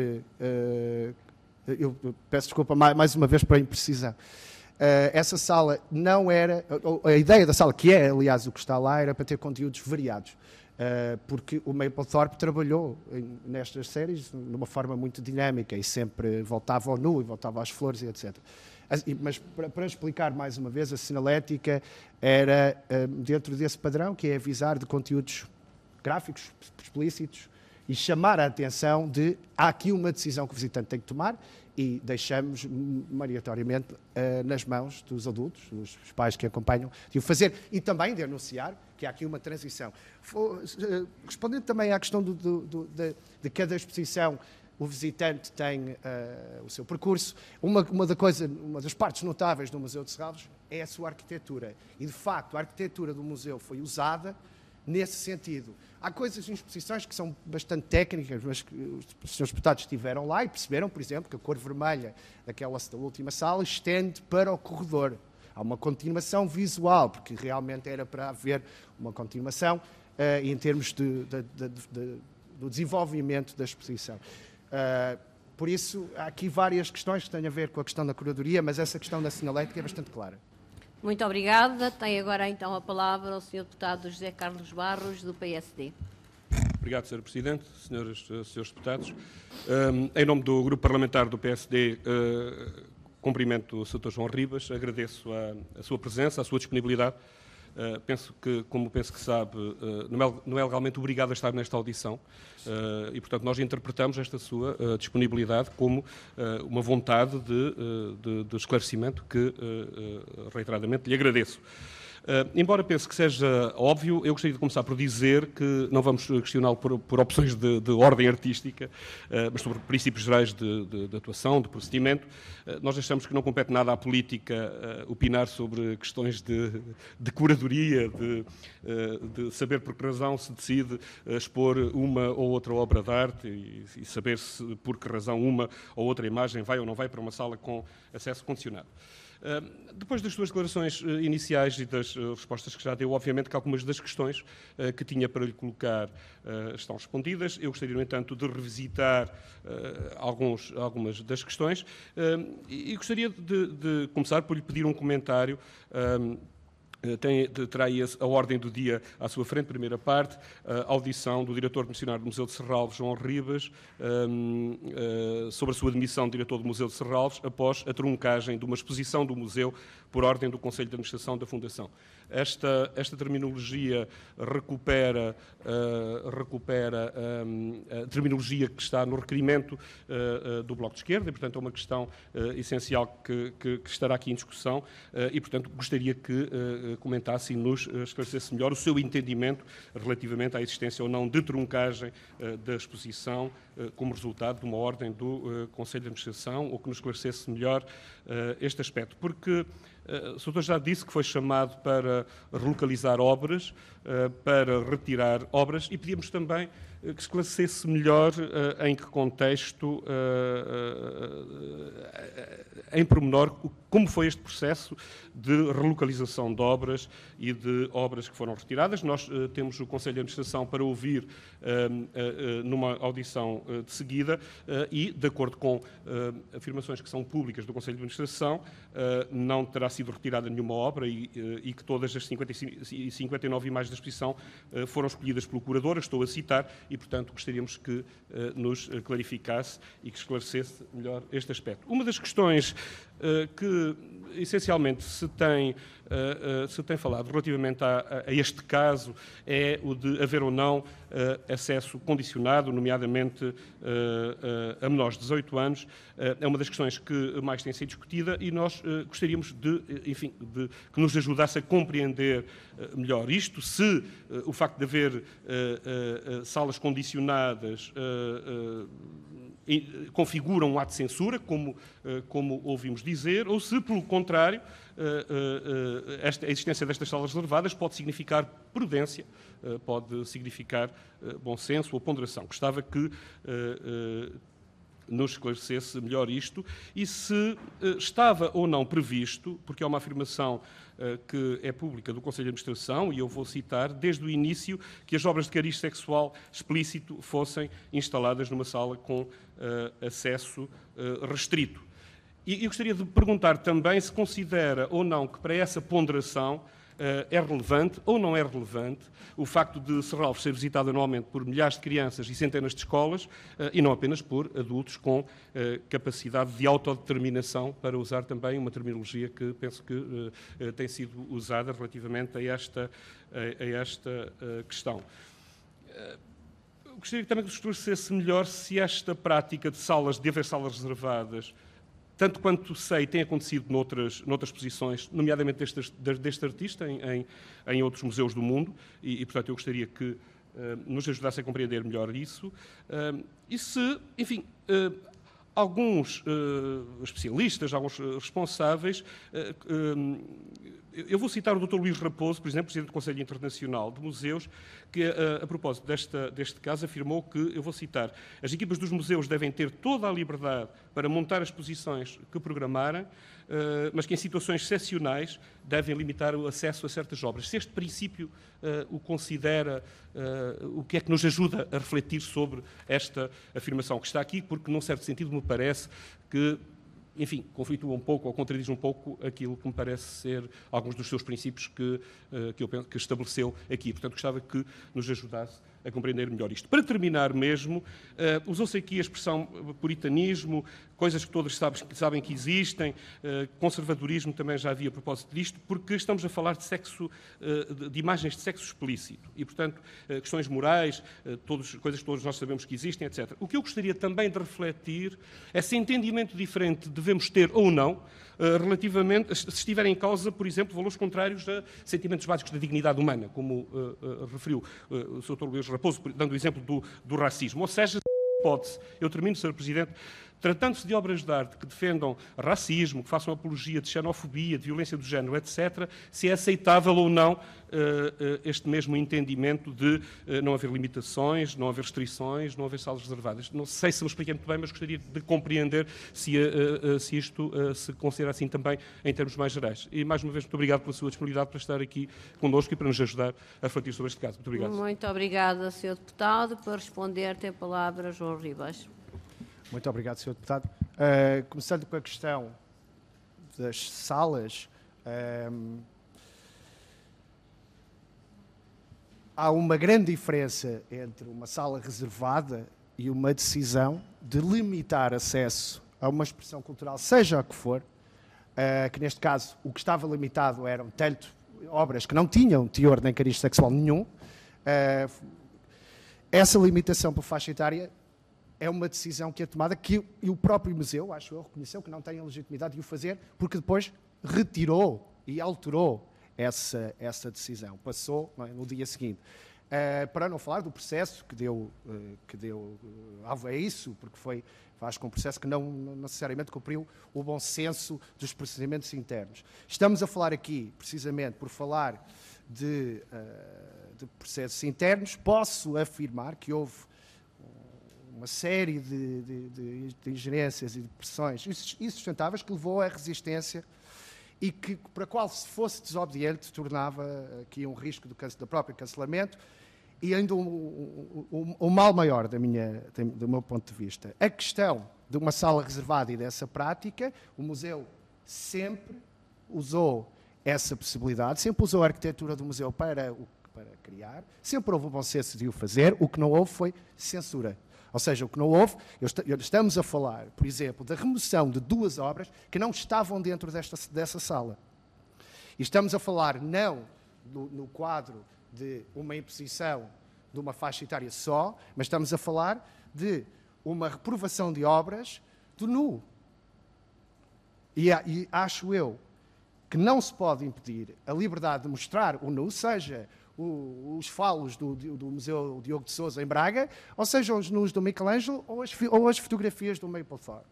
Speaker 3: uh, eu peço desculpa mais, mais uma vez para a imprecisão, Uh, essa sala não era, a, a ideia da sala, que é aliás o que está lá, era para ter conteúdos variados, uh, porque o Mapplethorpe trabalhou em, nestas séries de uma forma muito dinâmica e sempre voltava ao nu e voltava às flores e etcétera. As, mas para, para explicar mais uma vez, a sinalética era uh, dentro desse padrão, que é avisar de conteúdos gráficos explícitos e chamar a atenção de há aqui uma decisão que o visitante tem que tomar e deixamos mandatoriamente uh, nas mãos dos adultos, dos pais que acompanham, de o fazer e também de anunciar que há aqui uma transição. For, uh, respondendo também à questão do, do, do, de, de cada exposição, o visitante tem uh, o seu percurso. Uma, uma, da coisa, uma das partes notáveis do Museu de Serralves é a sua arquitetura. E, de facto, a arquitetura do museu foi usada nesse sentido. Há coisas em exposições que são bastante técnicas, mas que os senhores deputados estiveram lá e perceberam, por exemplo, que a cor vermelha daquela da última sala estende para o corredor. Há uma continuação visual, porque realmente era para haver uma continuação uh, em termos de, de, de, de, do desenvolvimento da exposição. Uh, por isso, há aqui várias questões que têm a ver com a questão da curadoria, mas essa questão da sinalética é bastante clara.
Speaker 1: Muito obrigada. Tem agora então a palavra o senhor deputado José Carlos Barros, do P S D.
Speaker 5: Obrigado, senhor Presidente, senhoras e senhores deputados. Um, em nome do Grupo Parlamentar do P S D, uh, cumprimento o senhor João Ribas, agradeço a, a sua presença, a sua disponibilidade. Uh, penso que, como penso que sabe, uh, não, é, não é legalmente obrigado a estar nesta audição uh, e, portanto, nós interpretamos esta sua uh, disponibilidade como uh, uma vontade de, uh, de, de esclarecimento que, uh, uh, reiteradamente, lhe agradeço. Uh, embora pense que seja óbvio, eu gostaria de começar por dizer que não vamos questioná-lo por, por opções de, de ordem artística, uh, mas sobre princípios gerais de, de, de atuação, de procedimento. Uh, nós achamos que não compete nada à política uh, opinar sobre questões de, de curadoria, de, uh, de saber por que razão se decide uh, expor uma ou outra obra de arte e, e saber se por que razão uma ou outra imagem vai ou não vai para uma sala com acesso condicionado. Uh, depois das suas declarações uh, iniciais e das uh, respostas que já deu, obviamente que algumas das questões uh, que tinha para lhe colocar uh, estão respondidas. Eu gostaria, no entanto, de revisitar uh, alguns, algumas das questões uh, e gostaria de, de começar por lhe pedir um comentário. Um, Tem, terá aí a ordem do dia à sua frente, primeira parte, a audição do diretor missionário do Museu de Serralves, João Ribas, um, uh, sobre a sua demissão de diretor do Museu de Serralves, após a truncagem de uma exposição do museu por ordem do Conselho de Administração da Fundação. Esta, esta terminologia recupera, uh, recupera um, a terminologia que está no requerimento uh, uh, do Bloco de Esquerda, e, portanto, é uma questão uh, essencial que, que, que estará aqui em discussão uh, e, portanto, gostaria que uh, comentasse e nos esclarecesse melhor o seu entendimento relativamente à existência ou não de truncagem uh, da exposição uh, como resultado de uma ordem do uh, Conselho de Administração, ou que nos esclarecesse melhor uh, este aspecto. Porque Uh, o senhor já disse que foi chamado para relocalizar obras, uh, para retirar obras, e pedíamos também uh, que esclarecesse melhor uh, em que contexto, uh, uh, uh, em pormenor, como foi este processo de relocalização de obras e de obras que foram retiradas. Nós uh, temos o Conselho de Administração para ouvir uh, uh, numa audição uh, de seguida uh, e, de acordo com uh, afirmações que são públicas do Conselho de Administração, uh, não terá sido retirada nenhuma obra e, e que todas as cinquenta e nove imagens da exposição uh, foram escolhidas pelo curador, estou a citar, e, portanto, gostaríamos que uh, nos clarificasse e que esclarecesse melhor este aspecto. Uma das questões uh, que, essencialmente, se tem, uh, uh, se tem falado relativamente a, a este caso é o de haver ou não uh, acesso condicionado, nomeadamente uh, uh, a menores de dezoito anos. Uh, é uma das questões que mais tem sido discutida e nós uh, gostaríamos de, enfim, de que nos ajudasse a compreender uh, melhor isto, se uh, o facto de haver uh, uh, uh, salas condicionadas uh, uh, configuram um ato de censura, como, uh, como ouvimos dizer, ou se, pelo contrário, uh, uh, uh, esta, a existência destas salas reservadas pode significar prudência, uh, pode significar uh, bom senso ou ponderação. Gostava que uh, uh, nos esclarecesse melhor isto e se uh, estava ou não previsto, porque é uma afirmação uh, que é pública do Conselho de Administração, e eu vou citar, desde o início, que as obras de cariz sexual explícito fossem instaladas numa sala com uh, acesso uh, restrito. E eu gostaria de perguntar também se considera ou não que para essa ponderação Uh, é relevante ou não é relevante o facto de Serralves ser visitado anualmente por milhares de crianças e centenas de escolas uh, e não apenas por adultos com uh, capacidade de autodeterminação, para usar também uma terminologia que penso que uh, uh, tem sido usada relativamente a esta, a, a esta uh, questão. Uh, gostaria também que esclarecesse melhor se esta prática de salas, de haver salas reservadas, tanto quanto sei, tem acontecido noutras, noutras posições, nomeadamente deste, deste artista, em, em, em outros museus do mundo, e, e portanto, eu gostaria que uh, nos ajudasse a compreender melhor isso. Uh, e se, enfim, uh, alguns uh, especialistas, alguns responsáveis, uh, uh, eu vou citar o doutor Luís Raposo, por exemplo, Presidente do Conselho Internacional de Museus, que, a, a propósito desta, deste caso, afirmou que, eu vou citar, as equipas dos museus devem ter toda a liberdade para montar as exposições que programarem, Uh, mas que em situações excepcionais devem limitar o acesso a certas obras. Se este princípio uh, o considera, uh, o que é que nos ajuda a refletir sobre esta afirmação que está aqui, porque, num certo sentido, me parece que, enfim, conflitua um pouco ou contradiz um pouco aquilo que me parece ser alguns dos seus princípios que, uh, que eu penso que estabeleceu aqui. Portanto, gostava que nos ajudasse a compreender melhor isto. Para terminar mesmo, uh, usou-se aqui a expressão puritanismo, coisas que todos sabem, sabem que existem, uh, conservadorismo também já havia a propósito disto, porque estamos a falar de sexo, uh, de, de imagens de sexo explícito e, portanto, uh, questões morais, uh, todos, coisas que todos nós sabemos que existem, etcétera. O que eu gostaria também de refletir é se entendimento diferente devemos ter ou não, uh, relativamente, se estiverem em causa, por exemplo, valores contrários a sentimentos básicos da dignidade humana, como uh, uh, referiu uh, o doutor Luís Raposo, dando o exemplo do, do racismo. Ou seja, pode-se, eu termino, senhor Presidente, tratando-se de obras de arte que defendam racismo, que façam apologia de xenofobia, de violência do género, etcétera, se é aceitável ou não uh, uh, este mesmo entendimento de uh, não haver limitações, não haver restrições, não haver salas reservadas. Não sei se me expliquei muito bem, mas gostaria de compreender se, uh, uh, se isto uh, se considera assim também em termos mais gerais. E, mais uma vez, muito obrigado pela sua disponibilidade para estar aqui connosco e para nos ajudar a refletir sobre este caso. Muito obrigado.
Speaker 1: Muito obrigada, senhor Deputado. Para responder, tem a palavra João Ribas.
Speaker 3: Muito obrigado, senhor Deputado. Uh, começando com a questão das salas, um, há uma grande diferença entre uma sala reservada e uma decisão de limitar acesso a uma expressão cultural, seja o que for, uh, que neste caso o que estava limitado eram tanto obras que não tinham teor nem cariz sexual nenhum. Uh, essa limitação por faixa etária é uma decisão que é tomada, que e o próprio museu, acho eu, reconheceu que não tem a legitimidade de o fazer, porque depois retirou e alterou essa, essa decisão. Passou, não é, no dia seguinte. Uh, para não falar do processo que deu, uh, que deu uh, alvo a isso, porque foi, faz com um processo que não, não necessariamente cumpriu o bom senso dos procedimentos internos. Estamos a falar aqui, precisamente, por falar de, uh, de processos internos. Posso afirmar que houve uma série de, de, de, de ingerências e de pressões insustentáveis que levou à resistência e que, para a qual, se fosse desobediente, tornava aqui um risco do, do próprio cancelamento e ainda um, um, um, um mal maior da minha, do meu ponto de vista. A questão de uma sala reservada e dessa prática, o museu sempre usou essa possibilidade, sempre usou a arquitetura do museu para o para criar, sempre houve o bom senso de o fazer, o que não houve foi censura. Ou seja, o que não houve, estamos a falar, por exemplo, da remoção de duas obras que não estavam dentro desta, dessa sala. E estamos a falar não no, no quadro de uma imposição de uma faixa etária só, mas estamos a falar de uma reprovação de obras do nu. E, e acho eu que não se pode impedir a liberdade de mostrar o nu, seja o, os falos do, do Museu Diogo de Sousa em Braga, ou seja os nus do Michelangelo, ou as, ou as fotografias do Mapplethorpe.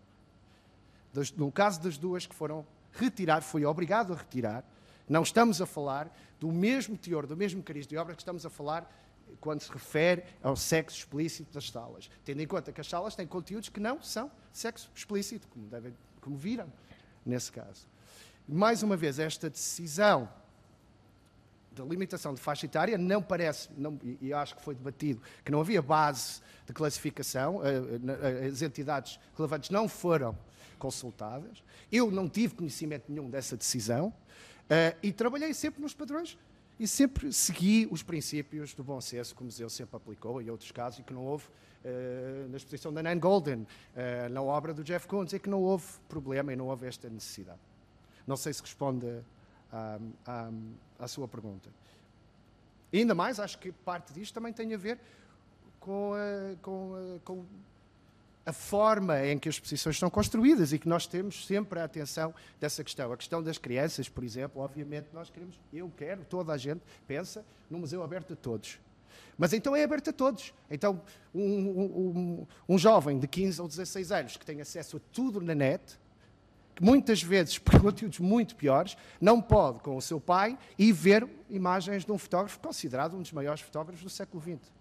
Speaker 3: No caso das duas que foram retiradas, foi obrigado a retirar, não estamos a falar do mesmo teor, do mesmo cariz de obra que estamos a falar quando se refere ao sexo explícito das salas, tendo em conta que as salas têm conteúdos que não são sexo explícito, como, devem, como viram nesse caso. Mais uma vez, esta decisão da limitação de faixa etária não parece, não, e acho que foi debatido, que não havia base de classificação, as entidades relevantes não foram consultadas, eu não tive conhecimento nenhum dessa decisão, e trabalhei sempre nos padrões e sempre segui os princípios do bom senso que o museu sempre aplicou, em outros casos, e que não houve uh, na exposição da Nan Golden, uh, na obra do Jeff Koons, e que não houve problema e não houve esta necessidade. Não sei se responde à, à, à sua pergunta. E ainda mais, acho que parte disto também tem a ver com a, com a, com a forma em que as exposições são construídas e que nós temos sempre a atenção dessa questão. A questão das crianças, por exemplo, obviamente nós queremos, eu quero, toda a gente pensa num museu aberto a todos. Mas então é aberto a todos. Então um, um, um jovem de quinze ou dezasseis anos que tem acesso a tudo na net, muitas vezes por conteúdos muito piores, não pode, com o seu pai, ir ver imagens de um fotógrafo considerado um dos maiores fotógrafos do século vinte.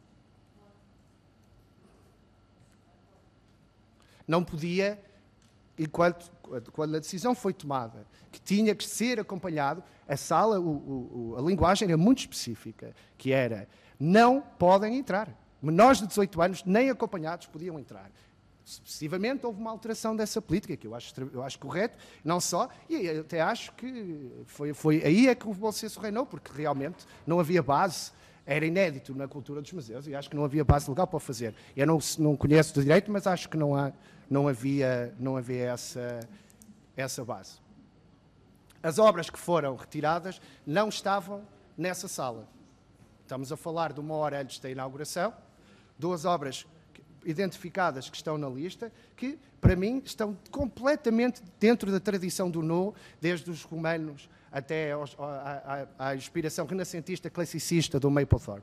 Speaker 3: Não podia, enquanto, quando a decisão foi tomada, que tinha que ser acompanhado, a sala, o, o, a linguagem era muito específica, que era, não podem entrar. Menores de dezoito anos, nem acompanhados, podiam entrar. Sucessivamente houve uma alteração dessa política, que eu acho, eu acho correto, não só, e até acho que foi, foi aí é que o bom senso reinou, porque realmente não havia base, era inédito na cultura dos museus, e acho que não havia base legal para o fazer. Eu não, não conheço do direito, mas acho que não, há, não havia, não havia essa, essa base. As obras que foram retiradas não estavam nessa sala. Estamos a falar de uma hora antes da inauguração, duas obras identificadas que estão na lista, que, para mim, estão completamente dentro da tradição do nu, desde os romanos até aos, à, à, à inspiração renascentista, classicista do Mapplethorpe.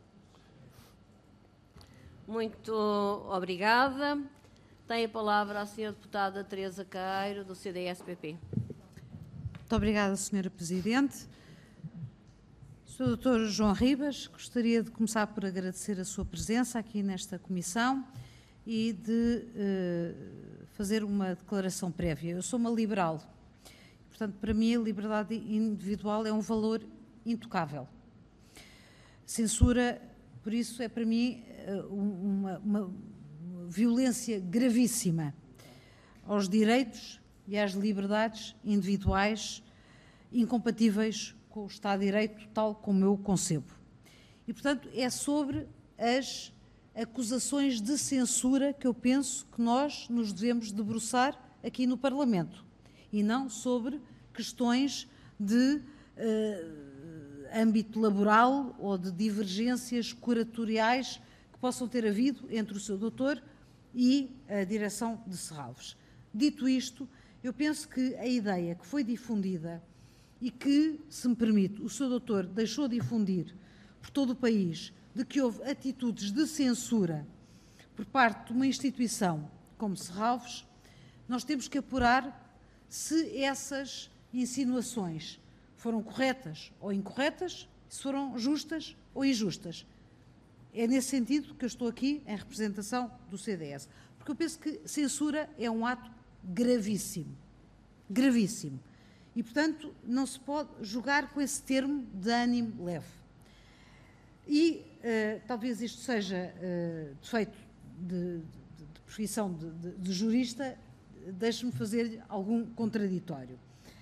Speaker 1: Muito obrigada. Tem a palavra a senhora deputada Teresa Caeiro, do C D S P P.
Speaker 6: Muito obrigada, senhora Presidente. senhor doutor João Ribas, gostaria de começar por agradecer a sua presença aqui nesta comissão e de uh, fazer uma declaração prévia. Eu sou uma liberal, portanto, para mim a liberdade individual é um valor intocável. Censura, por isso, é para mim uh, uma, uma violência gravíssima aos direitos e às liberdades individuais incompatíveis com o Estado de Direito, tal como eu o concebo. E, portanto, é sobre as acusações de censura que eu penso que nós nos devemos debruçar aqui no Parlamento, e não sobre questões de uh, âmbito laboral ou de divergências curatoriais que possam ter havido entre o seu doutor e a direção de Serralves. Dito isto, eu penso que a ideia que foi difundida e que, se me permite, o seu doutor deixou de difundir por todo o país, de que houve atitudes de censura por parte de uma instituição como Serralves, nós temos que apurar se essas insinuações foram corretas ou incorretas, se foram justas ou injustas. É nesse sentido que eu estou aqui em representação do C D S, porque eu penso que censura é um ato gravíssimo, gravíssimo. E, portanto, não se pode jogar com esse termo de ânimo leve. E uh, talvez isto seja uh, defeito de, de, de profissão de, de, de jurista, deixe-me fazer algum contraditório.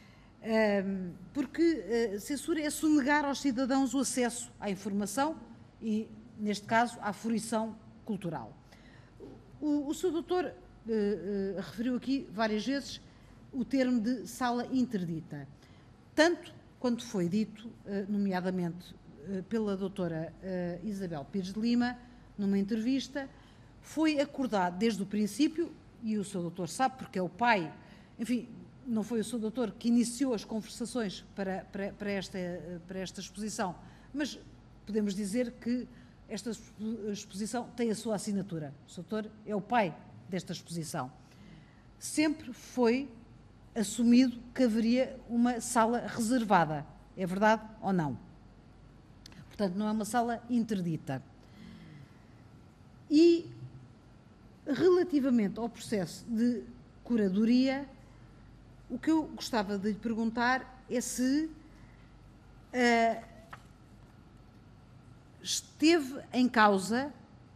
Speaker 6: porque censura é sonegar aos cidadãos o acesso à informação e, neste caso, à fruição cultural. O, o senhor doutor uh, uh, referiu aqui várias vezes o termo de sala interdita, tanto quanto foi dito, uh, nomeadamente uh, pela doutora uh, Isabel Pires de Lima, numa entrevista, foi acordado desde o princípio, e o senhor doutor sabe, porque é o pai, enfim, não foi o senhor doutor que iniciou as conversações para, para, para, esta, para esta exposição, mas podemos dizer que esta exposição tem a sua assinatura. O senhor doutor é o pai desta exposição. Sempre foi assumido que haveria uma sala reservada. É verdade ou não? Portanto, não é uma sala interdita. E, relativamente ao processo de curadoria, o que eu gostava de lhe perguntar é se uh, esteve em causa,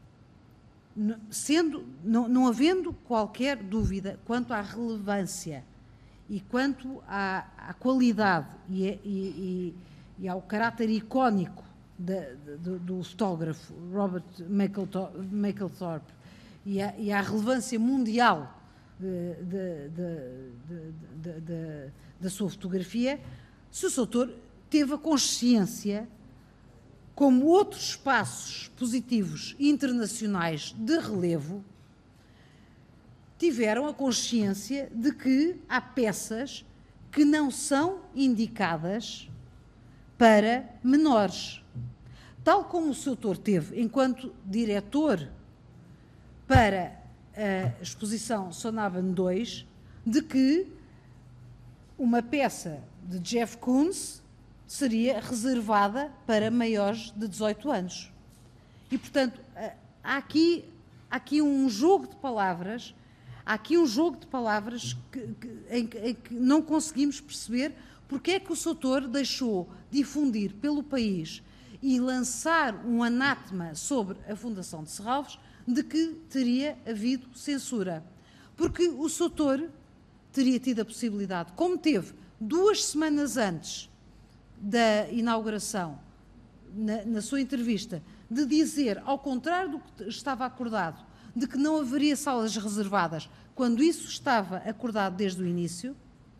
Speaker 6: sendo, não, não havendo qualquer dúvida quanto à relevância e quanto à, à qualidade e, e, e, e ao caráter icónico de, de, do fotógrafo Robert Mapplethorpe e, a, e à relevância mundial de, de, de, de, da sua fotografia, se o senhor doutor teve a consciência, como outros espaços positivos internacionais de relevo, tiveram a consciência de que há peças que não são indicadas para menores. Tal como o senhor doutor teve, enquanto diretor para a exposição Sonaban dois, de que uma peça de Jeff Koons seria reservada para maiores de dezoito anos. E, portanto, há aqui, há aqui um jogo de palavras, há aqui um jogo de palavras que, que, em, em que não conseguimos perceber porque é que o senhor doutor deixou difundir pelo país e lançar um anátema sobre a Fundação de Serralves de que teria havido censura. Porque o senhor doutor teria tido a possibilidade, como teve duas semanas antes da inauguração, na, na sua entrevista, de dizer, ao contrário do que estava acordado, de que não haveria salas reservadas, quando isso estava acordado desde o início,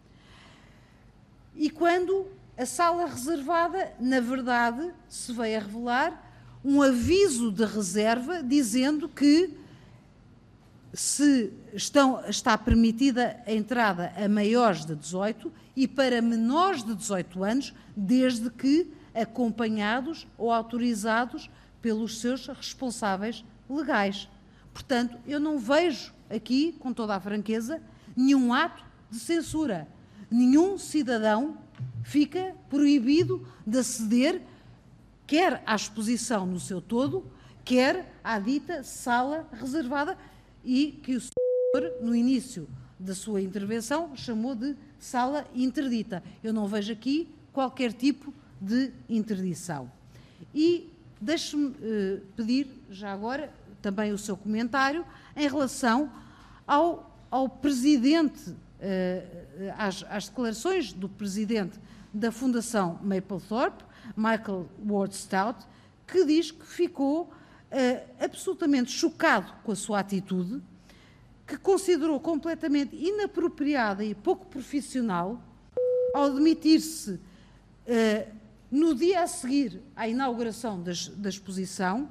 Speaker 6: e quando a sala reservada, na verdade, se veio a revelar um aviso de reserva dizendo que se estão, está permitida a entrada a maiores de dezoito e para menores de dezoito anos, desde que acompanhados ou autorizados pelos seus responsáveis legais. Portanto, eu não vejo aqui, com toda a franqueza, nenhum ato de censura. Nenhum cidadão fica proibido de aceder quer à exposição no seu todo, quer à dita sala reservada e que o senhor, no início da sua intervenção, chamou de sala interdita. Eu não vejo aqui qualquer tipo de interdição. E deixe-me eh, pedir, já agora, também o seu comentário em relação ao, ao presidente, eh, às, às declarações do presidente da Fundação Mapplethorpe, Michael Ward Stout, que diz que ficou uh, absolutamente chocado com a sua atitude, que considerou completamente inapropriada e pouco profissional ao demitir-se uh, no dia a seguir à inauguração das, da exposição,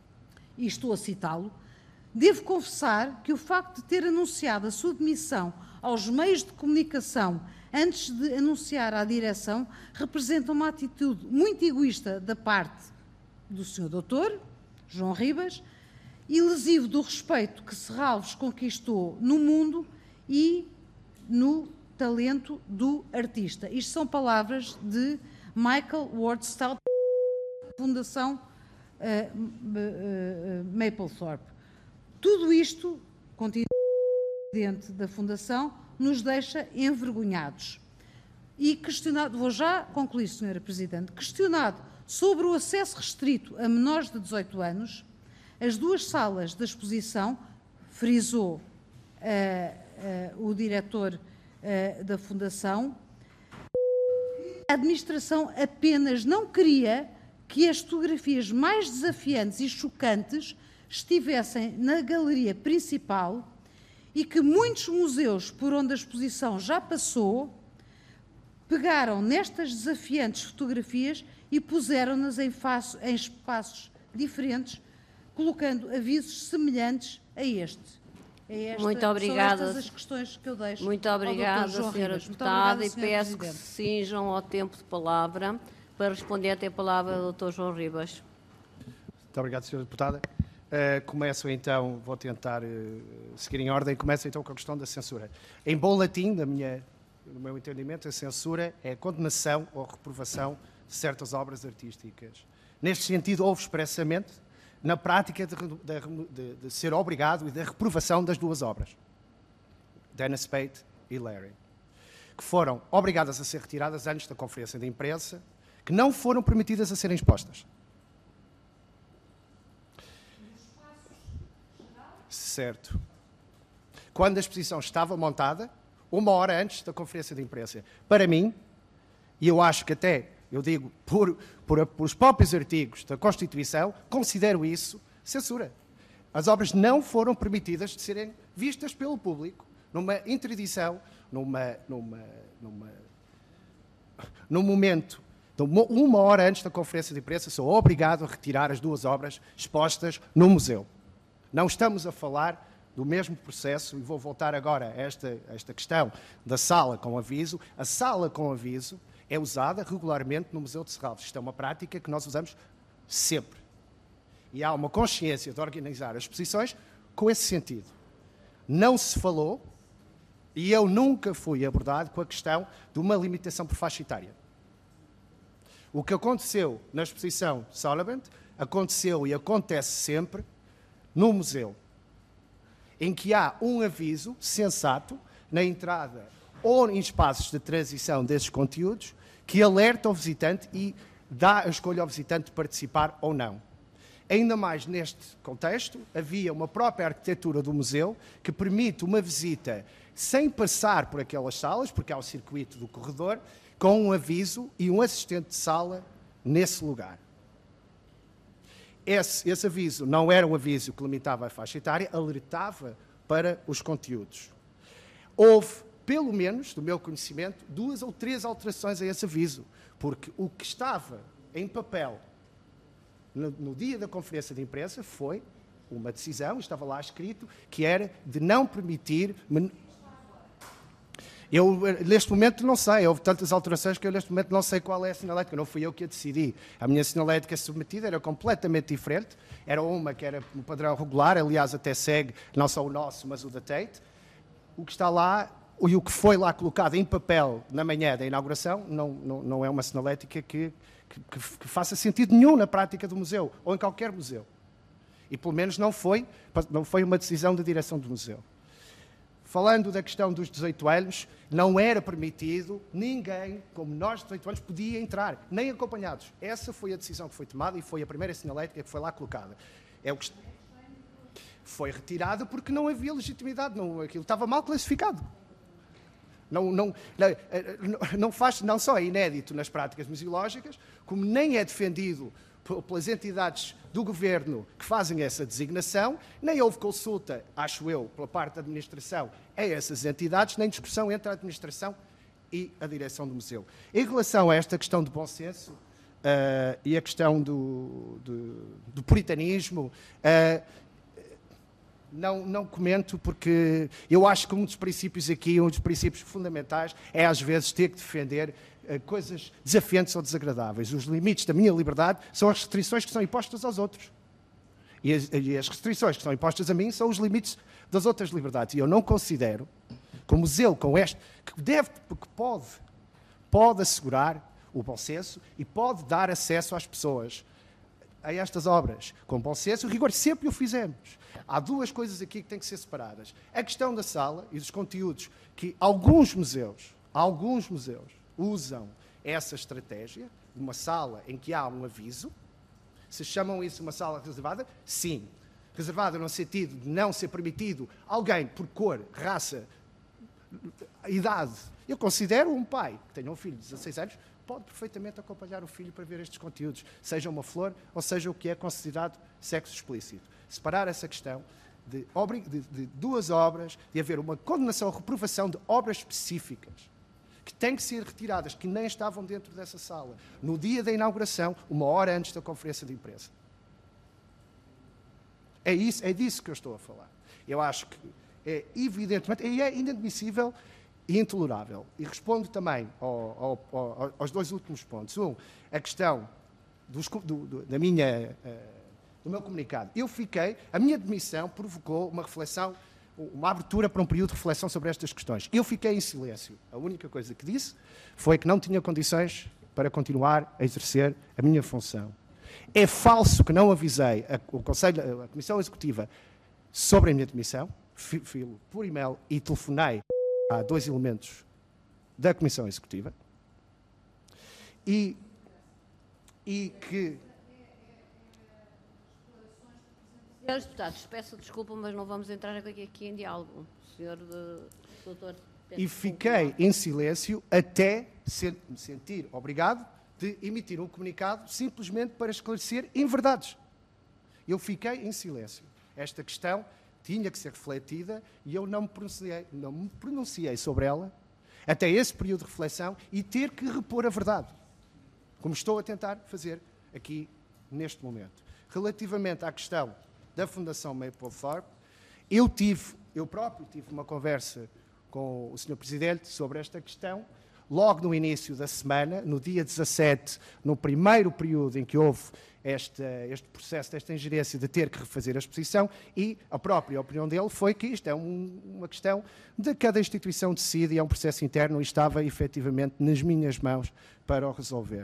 Speaker 6: e estou a citá-lo, devo confessar que o facto de ter anunciado a sua demissão aos meios de comunicação antes de anunciar à direção, representa uma atitude muito egoísta da parte do senhor doutor João Ribas e lesivo do respeito que Serralves conquistou no mundo e no talento do artista. Isto são palavras de Michael Ward Stout, Fundação uh, uh, uh, Mapplethorpe. Tudo isto, continua o presidente da Fundação, nos deixa envergonhados. E questionado, vou já concluir, senhora Presidente, questionado sobre o acesso restrito a menores de dezoito anos, as duas salas da exposição, frisou uh, uh, o diretor uh, da Fundação, A administração apenas não queria que as fotografias mais desafiantes e chocantes estivessem na galeria principal e que muitos museus por onde a exposição já passou pegaram nestas desafiantes fotografias e puseram-nas em, em espaços diferentes, colocando avisos semelhantes a este. É esta,
Speaker 1: Muito obrigada.
Speaker 6: São estas as questões que eu deixo.
Speaker 1: Muito obrigada, senhora Deputada, e peço que se cinjam ao tempo de palavra para responder até a palavra do doutor João Ribas.
Speaker 3: Muito obrigado, senhora Deputada. Uh, começo então, vou tentar uh, seguir em ordem, começo então com a questão da censura. Em bom latim, na minha, no meu entendimento, a censura é a condenação ou reprovação de certas obras artísticas. Neste sentido, houve expressamente na prática de, de, de ser obrigado e da reprovação das duas obras, Dana Spade e Larry, que foram obrigadas a ser retiradas antes da conferência de imprensa, que não foram permitidas a serem expostas. Certo. Quando a exposição estava montada, uma hora antes da conferência de imprensa. Para mim, e eu acho que até, eu digo, por, por, por os próprios artigos da Constituição, considero isso censura. As obras não foram permitidas de serem vistas pelo público numa interdição, numa, numa, numa, num momento, uma hora antes da conferência de imprensa, sou obrigado a retirar as duas obras expostas no museu. Não estamos a falar do mesmo processo, e vou voltar agora a esta, a esta questão da sala com aviso. A sala com aviso é usada regularmente no Museu de Serralves. Isto é uma prática que nós usamos sempre. E há uma consciência de organizar as exposições com esse sentido. Não se falou, e eu nunca fui abordado com a questão de uma limitação por faixa etária. O que aconteceu na exposição Sullivan aconteceu e acontece sempre no museu, em que há um aviso sensato na entrada ou em espaços de transição desses conteúdos que alerta o visitante e dá a escolha ao visitante de participar ou não. Ainda mais neste contexto, havia uma própria arquitetura do museu que permite uma visita sem passar por aquelas salas, porque há o circuito do corredor, com um aviso e um assistente de sala nesse lugar. Esse, esse aviso não era um aviso que limitava a faixa etária, alertava para os conteúdos. Houve, pelo menos, do meu conhecimento, duas ou três alterações a esse aviso, porque o que estava em papel no, no dia da conferência de imprensa foi uma decisão, estava lá escrito, que era de não permitir... Eu, neste momento, não sei. Houve tantas alterações que eu, neste momento, não sei qual é a sinalética. Não fui eu que a decidi. A minha sinalética submetida era completamente diferente. Era uma que era um padrão regular, aliás, até segue não só o nosso, mas o da Tate. O que está lá, e o que foi lá colocado em papel na manhã da inauguração, não, não, não é uma sinalética que, que, que faça sentido nenhum na prática do museu, ou em qualquer museu. E, pelo menos, não foi, não foi uma decisão da direção do museu. Falando da questão dos dezoito anos, não era permitido, ninguém com menores de dezoito anos podia entrar, nem acompanhados. Essa foi a decisão que foi tomada e foi a primeira sinalética que foi lá colocada. É o que foi retirada porque não havia legitimidade, não, aquilo estava mal classificado. Não, não, não, não, faz, não só é inédito nas práticas museológicas, como nem é defendido pelas entidades do governo que fazem essa designação, nem houve consulta, acho eu, pela parte da administração a essas entidades, nem discussão entre a administração e a direção do museu. Em relação a esta questão de bom senso uh, e a questão do, do, do puritanismo, uh, não, não comento porque eu acho que um dos princípios aqui, um dos princípios fundamentais é às vezes ter que defender coisas desafiantes ou desagradáveis. Os limites da minha liberdade são as restrições que são impostas aos outros. E as, e as restrições que são impostas a mim são os limites das outras liberdades. E eu não considero que o museu, com este, que deve, que pode, pode assegurar o bom senso e pode dar acesso às pessoas a estas obras, com bom senso e rigor, sempre o fizemos. Há duas coisas aqui que têm que ser separadas. A questão da sala e dos conteúdos que alguns museus, alguns museus, usam essa estratégia de uma sala em que há um aviso. Se chamam isso uma sala reservada? Sim. Reservada no sentido de não ser permitido alguém por cor, raça, idade. Eu considero um pai que tenha um filho de dezasseis anos, pode perfeitamente acompanhar o filho para ver estes conteúdos, seja uma flor ou seja o que é considerado sexo explícito. Separar essa questão de, de, de duas obras, de haver uma condenação ou reprovação de obras específicas que têm que ser retiradas, que nem estavam dentro dessa sala, no dia da inauguração, uma hora antes da conferência de imprensa. É, isso, é disso que eu estou a falar. Eu acho que é evidentemente, e é inadmissível e intolerável. E respondo também ao, ao, ao, aos dois últimos pontos. Um, a questão dos, do, do, da minha, uh, do meu comunicado. Eu fiquei, a minha demissão provocou uma reflexão, uma abertura para um período de reflexão sobre estas questões. Eu fiquei em silêncio. A única coisa que disse foi que não tinha condições para continuar a exercer a minha função. É falso que não avisei a, o Conselho, a Comissão Executiva sobre a minha demissão, filo por e-mail e telefonei a dois elementos da Comissão Executiva e, e que...
Speaker 1: Senhores deputados, peço desculpa, mas não vamos entrar aqui, aqui em diálogo. Senhor de, doutor...
Speaker 3: E fiquei em silêncio até me sentir obrigado de emitir um comunicado simplesmente para esclarecer inverdades. Eu fiquei em silêncio. Esta questão tinha que ser refletida e eu não me pronunciei, não me pronunciei sobre ela até esse período de reflexão e ter que repor a verdade, como estou a tentar fazer aqui neste momento. Relativamente à questão da Fundação Mapplethorpe, eu tive, eu próprio tive uma conversa com o senhor Presidente sobre esta questão, logo no início da semana, no dia dezassete, no primeiro período em que houve este, este processo, esta ingerência de ter que refazer a exposição, e a própria opinião dele foi que isto é um, uma questão de cada instituição decide, e é um processo interno e estava efetivamente nas minhas mãos para o resolver.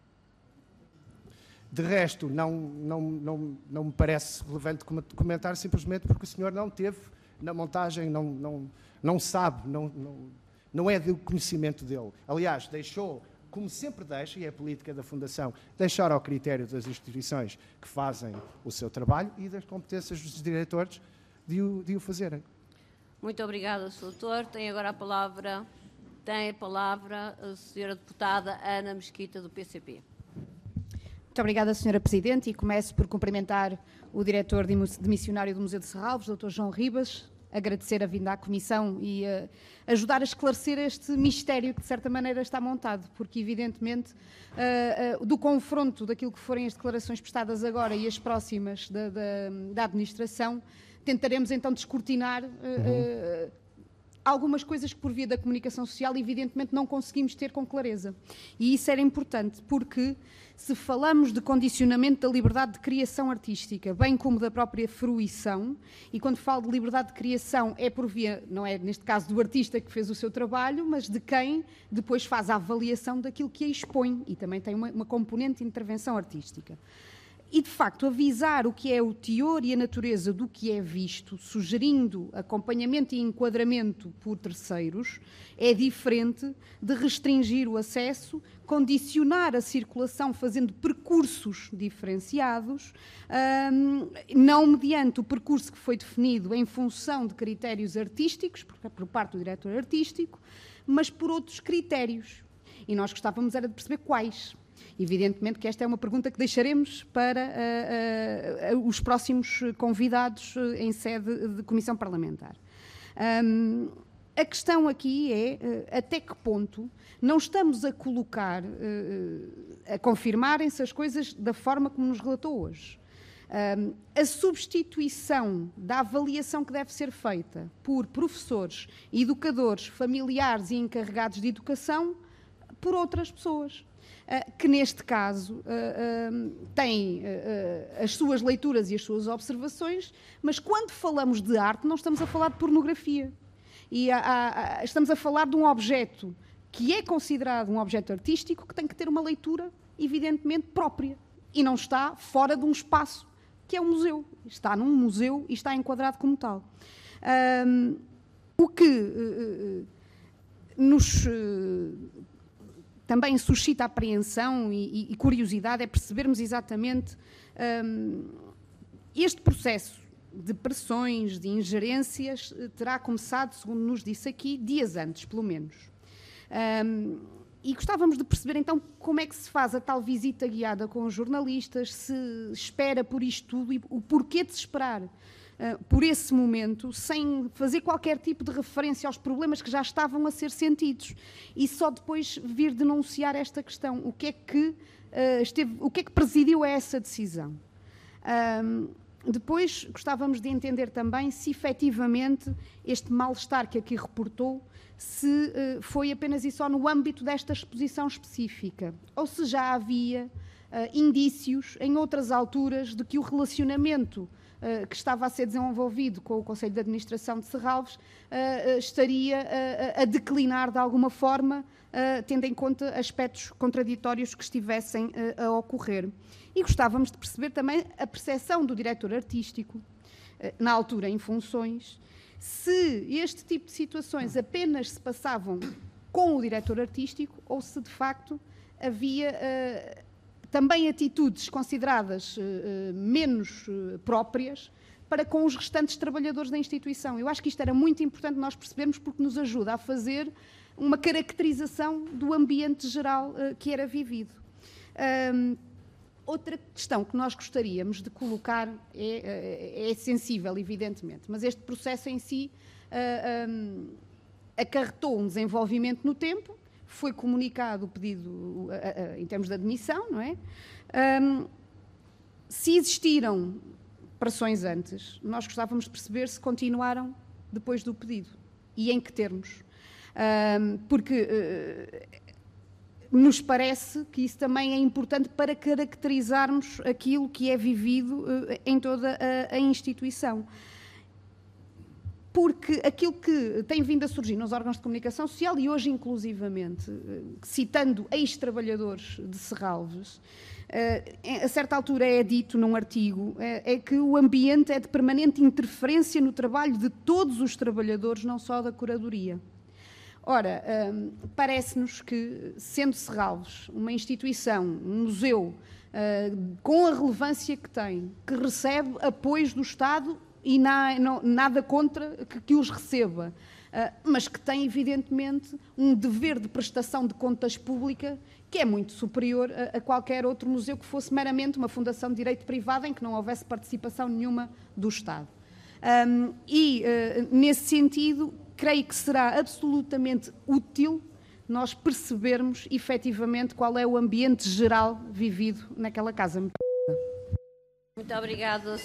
Speaker 3: De resto, não, não, não, não me parece relevante comentar, simplesmente porque o senhor não teve na montagem, não, não, não sabe, não, não, não é do conhecimento dele. Aliás, deixou, como sempre deixa, e é a política da Fundação, deixar ao critério das instituições que fazem o seu trabalho e das competências dos diretores de o, de o fazerem.
Speaker 1: Muito obrigada, senhor doutor. Tem agora a palavra, tem a palavra a senhora deputada Ana Mesquita, do P C P.
Speaker 7: Muito obrigada, senhora Presidente, e começo por cumprimentar o diretor de missionário do Museu de Serralves, doutor João Ribas, agradecer a vinda à Comissão e uh, ajudar a esclarecer este mistério que, de certa maneira, está montado, porque, evidentemente, uh, uh, do confronto daquilo que forem as declarações prestadas agora e as próximas da, da, da Administração, tentaremos, então, descortinar uh, uhum. uh, algumas coisas que, por via da comunicação social, evidentemente, não conseguimos ter com clareza. E isso era importante, porque se falamos de condicionamento da liberdade de criação artística, bem como da própria fruição, e quando falo de liberdade de criação é por via, não é neste caso do artista que fez o seu trabalho, mas de quem depois faz a avaliação daquilo que a expõe, e também tem uma, uma componente de intervenção artística. E, de facto, avisar o que é o teor e a natureza do que é visto, sugerindo acompanhamento e enquadramento por terceiros, é diferente de restringir o acesso, condicionar a circulação fazendo percursos diferenciados, hum, não mediante o percurso que foi definido em função de critérios artísticos, por, por parte do diretor artístico, mas por outros critérios. E nós gostávamos era de perceber quais. Evidentemente que esta é uma pergunta que deixaremos para uh, uh, os próximos convidados uh, em sede de comissão parlamentar. Um, a questão aqui é uh, até que ponto não estamos a colocar, uh, a confirmarem-se as coisas da forma como nos relatou hoje. Um, a substituição da avaliação que deve ser feita por professores, educadores, familiares e encarregados de educação por outras pessoas. Uh, que neste caso uh, uh, têm uh, as suas leituras e as suas observações, mas quando falamos de arte não estamos a falar de pornografia. E há, há, estamos a falar de um objeto que é considerado um objeto artístico que tem que ter uma leitura, evidentemente, própria. E não está fora de um espaço que é um museu. Está num museu e está enquadrado como tal. Um, o que uh, uh, nos... Uh, também suscita apreensão e, e curiosidade é percebermos exatamente um, este processo de pressões, de ingerências, terá começado, segundo nos disse aqui, dias antes, pelo menos. Um, e gostávamos de perceber então como é que se faz a tal visita guiada com os jornalistas, se espera por isto tudo e o porquê de se esperar uh, por esse momento, sem fazer qualquer tipo de referência aos problemas que já estavam a ser sentidos e só depois vir denunciar esta questão. O que é que, uh, esteve, o que, é que presidiu a essa decisão? Um, depois gostávamos de entender também se efetivamente este mal-estar que aqui reportou se uh, foi apenas e só no âmbito desta exposição específica, ou se já havia uh, indícios em outras alturas de que o relacionamento uh, que estava a ser desenvolvido com o Conselho de Administração de Serralves uh, uh, estaria uh, a declinar de alguma forma, uh, tendo em conta aspectos contraditórios que estivessem uh, a ocorrer. E gostávamos de perceber também a percepção do diretor artístico, uh, na altura em funções, se este tipo de situações apenas se passavam com o diretor artístico ou se, de facto, havia uh, também atitudes consideradas uh, menos uh, próprias para com os restantes trabalhadores da instituição. Eu acho que isto era muito importante nós percebermos porque nos ajuda a fazer uma caracterização do ambiente geral uh, que era vivido. Um, Outra questão que nós gostaríamos de colocar é, é, é sensível, evidentemente, mas este processo em si uh, um, acarretou um desenvolvimento no tempo, foi comunicado o pedido uh, uh, em termos de admissão, não é? Um, se existiram pressões antes, nós gostávamos de perceber se continuaram depois do pedido e em que termos. Um, porque... Uh, nos parece que isso também é importante para caracterizarmos aquilo que é vivido uh, em toda a, a instituição. Porque aquilo que tem vindo a surgir nos órgãos de comunicação social, e hoje inclusivamente, uh, citando ex-trabalhadores de Serralves, uh, a certa altura é dito num artigo, uh, é que o ambiente é de permanente interferência no trabalho de todos os trabalhadores, não só da curadoria. Ora, um, parece-nos que, sendo Serralves uma instituição, um museu, uh, com a relevância que tem, que recebe apoios do Estado e na, não, nada contra que, que os receba, uh, mas que tem, evidentemente, um dever de prestação de contas pública que é muito superior a, a qualquer outro museu que fosse meramente uma fundação de direito privado em que não houvesse participação nenhuma do Estado. Um, e, uh, nesse sentido, creio que será absolutamente útil nós percebermos efetivamente qual é o ambiente geral vivido naquela casa.
Speaker 1: Muito obrigada.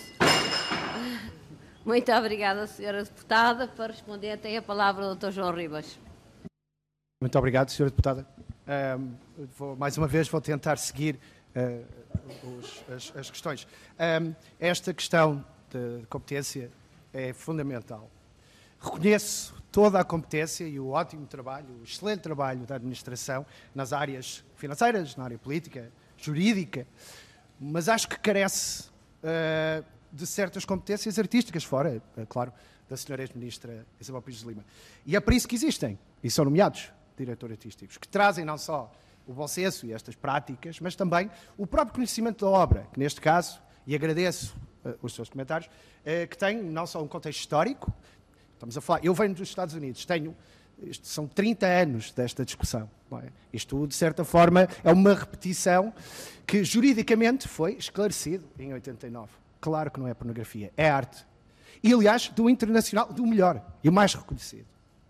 Speaker 1: Muito obrigada, senhora Deputada. Para responder, tem a palavra o doutor João Ribas.
Speaker 3: Muito obrigado, senhora Deputada. Um, vou, mais uma vez vou tentar seguir uh, os, as, as questões. Um, esta questão de competência é fundamental. Reconheço toda a competência e o ótimo trabalho, o excelente trabalho da administração nas áreas financeiras, na área política, jurídica, mas acho que carece uh, de certas competências artísticas, fora, é claro, da senhora ex-ministra Isabel Pires de Lima. E é por isso que existem, e são nomeados, diretores artísticos, que trazem não só o bom senso e estas práticas, mas também o próprio conhecimento da obra, que neste caso, e agradeço uh, os seus comentários, uh, que tem não só um contexto histórico. Estamos a falar, eu venho dos Estados Unidos, tenho, isto são trinta anos desta discussão. Não é? Isto, de certa forma, é uma repetição que juridicamente foi esclarecido em oitenta e nove. Claro que não é pornografia, é arte. E, aliás, do internacional, do melhor e o mais reconhecido.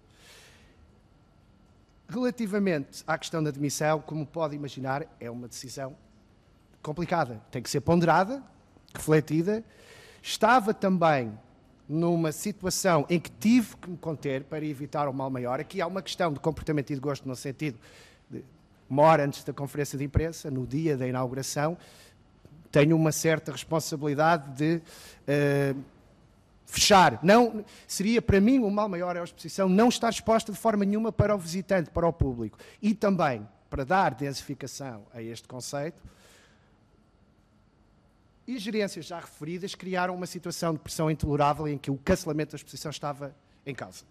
Speaker 3: Relativamente à questão da admissão, como pode imaginar, é uma decisão complicada. Tem que ser ponderada, refletida. Estava também numa situação em que tive que me conter para evitar o mal maior. Aqui há uma questão de comportamento e de gosto no sentido de, uma hora antes da conferência de imprensa, no dia da inauguração, tenho uma certa responsabilidade de uh, fechar. Não, seria para mim o mal maior à exposição não estar exposta de forma nenhuma para o visitante, para o público. E também, para dar densificação a este conceito, e gerências já referidas criaram uma situação de pressão intolerável em que o cancelamento da exposição estava em causa.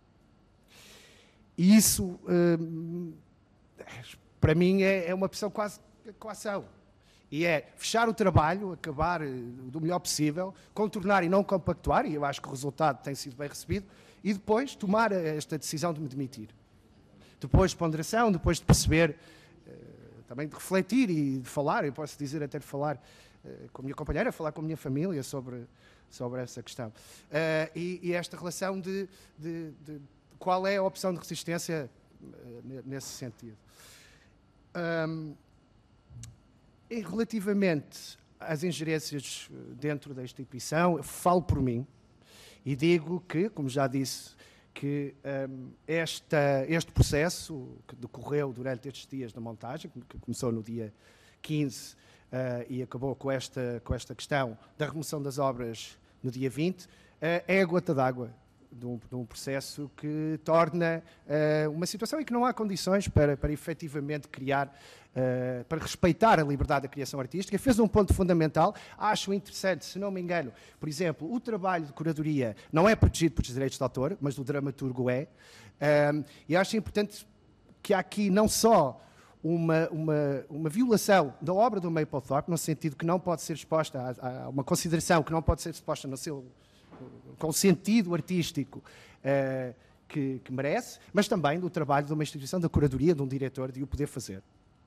Speaker 3: E isso, hum, para mim, é, é uma pressão quase de coação. E é fechar o trabalho, acabar do melhor possível, contornar e não compactuar, e eu acho que o resultado tem sido bem recebido, e depois tomar esta decisão de me demitir. depois de ponderação, depois de perceber, também de refletir e de falar, eu posso dizer até de falar com a minha companheira, falar com a minha família sobre, sobre essa questão. E, e esta relação de, de, de qual é a opção de resistência nesse sentido. Um, e relativamente às ingerências dentro da instituição, eu falo por mim e digo que, como já disse, que um, esta, este processo que decorreu durante estes dias da montagem, que começou no dia quinze uh, e acabou com esta, com esta questão da remoção das obras no dia vinte, uh, é a gota d'água de um, de um processo que torna uh, uma situação em que não há condições para, para efetivamente criar, uh, para respeitar a liberdade da criação artística. Fez um ponto fundamental, acho interessante, se não me engano, por exemplo, o trabalho de curadoria não é protegido pelos direitos de autor, mas do dramaturgo é, um, e acho importante que há aqui não só uma, uma, uma violação da obra do Mapplethorpe, no sentido que não pode ser exposta a, a uma consideração que não pode ser exposta no seu com o sentido artístico uh, que, que merece, mas também do trabalho de uma instituição, da curadoria, de um diretor, de o poder fazer.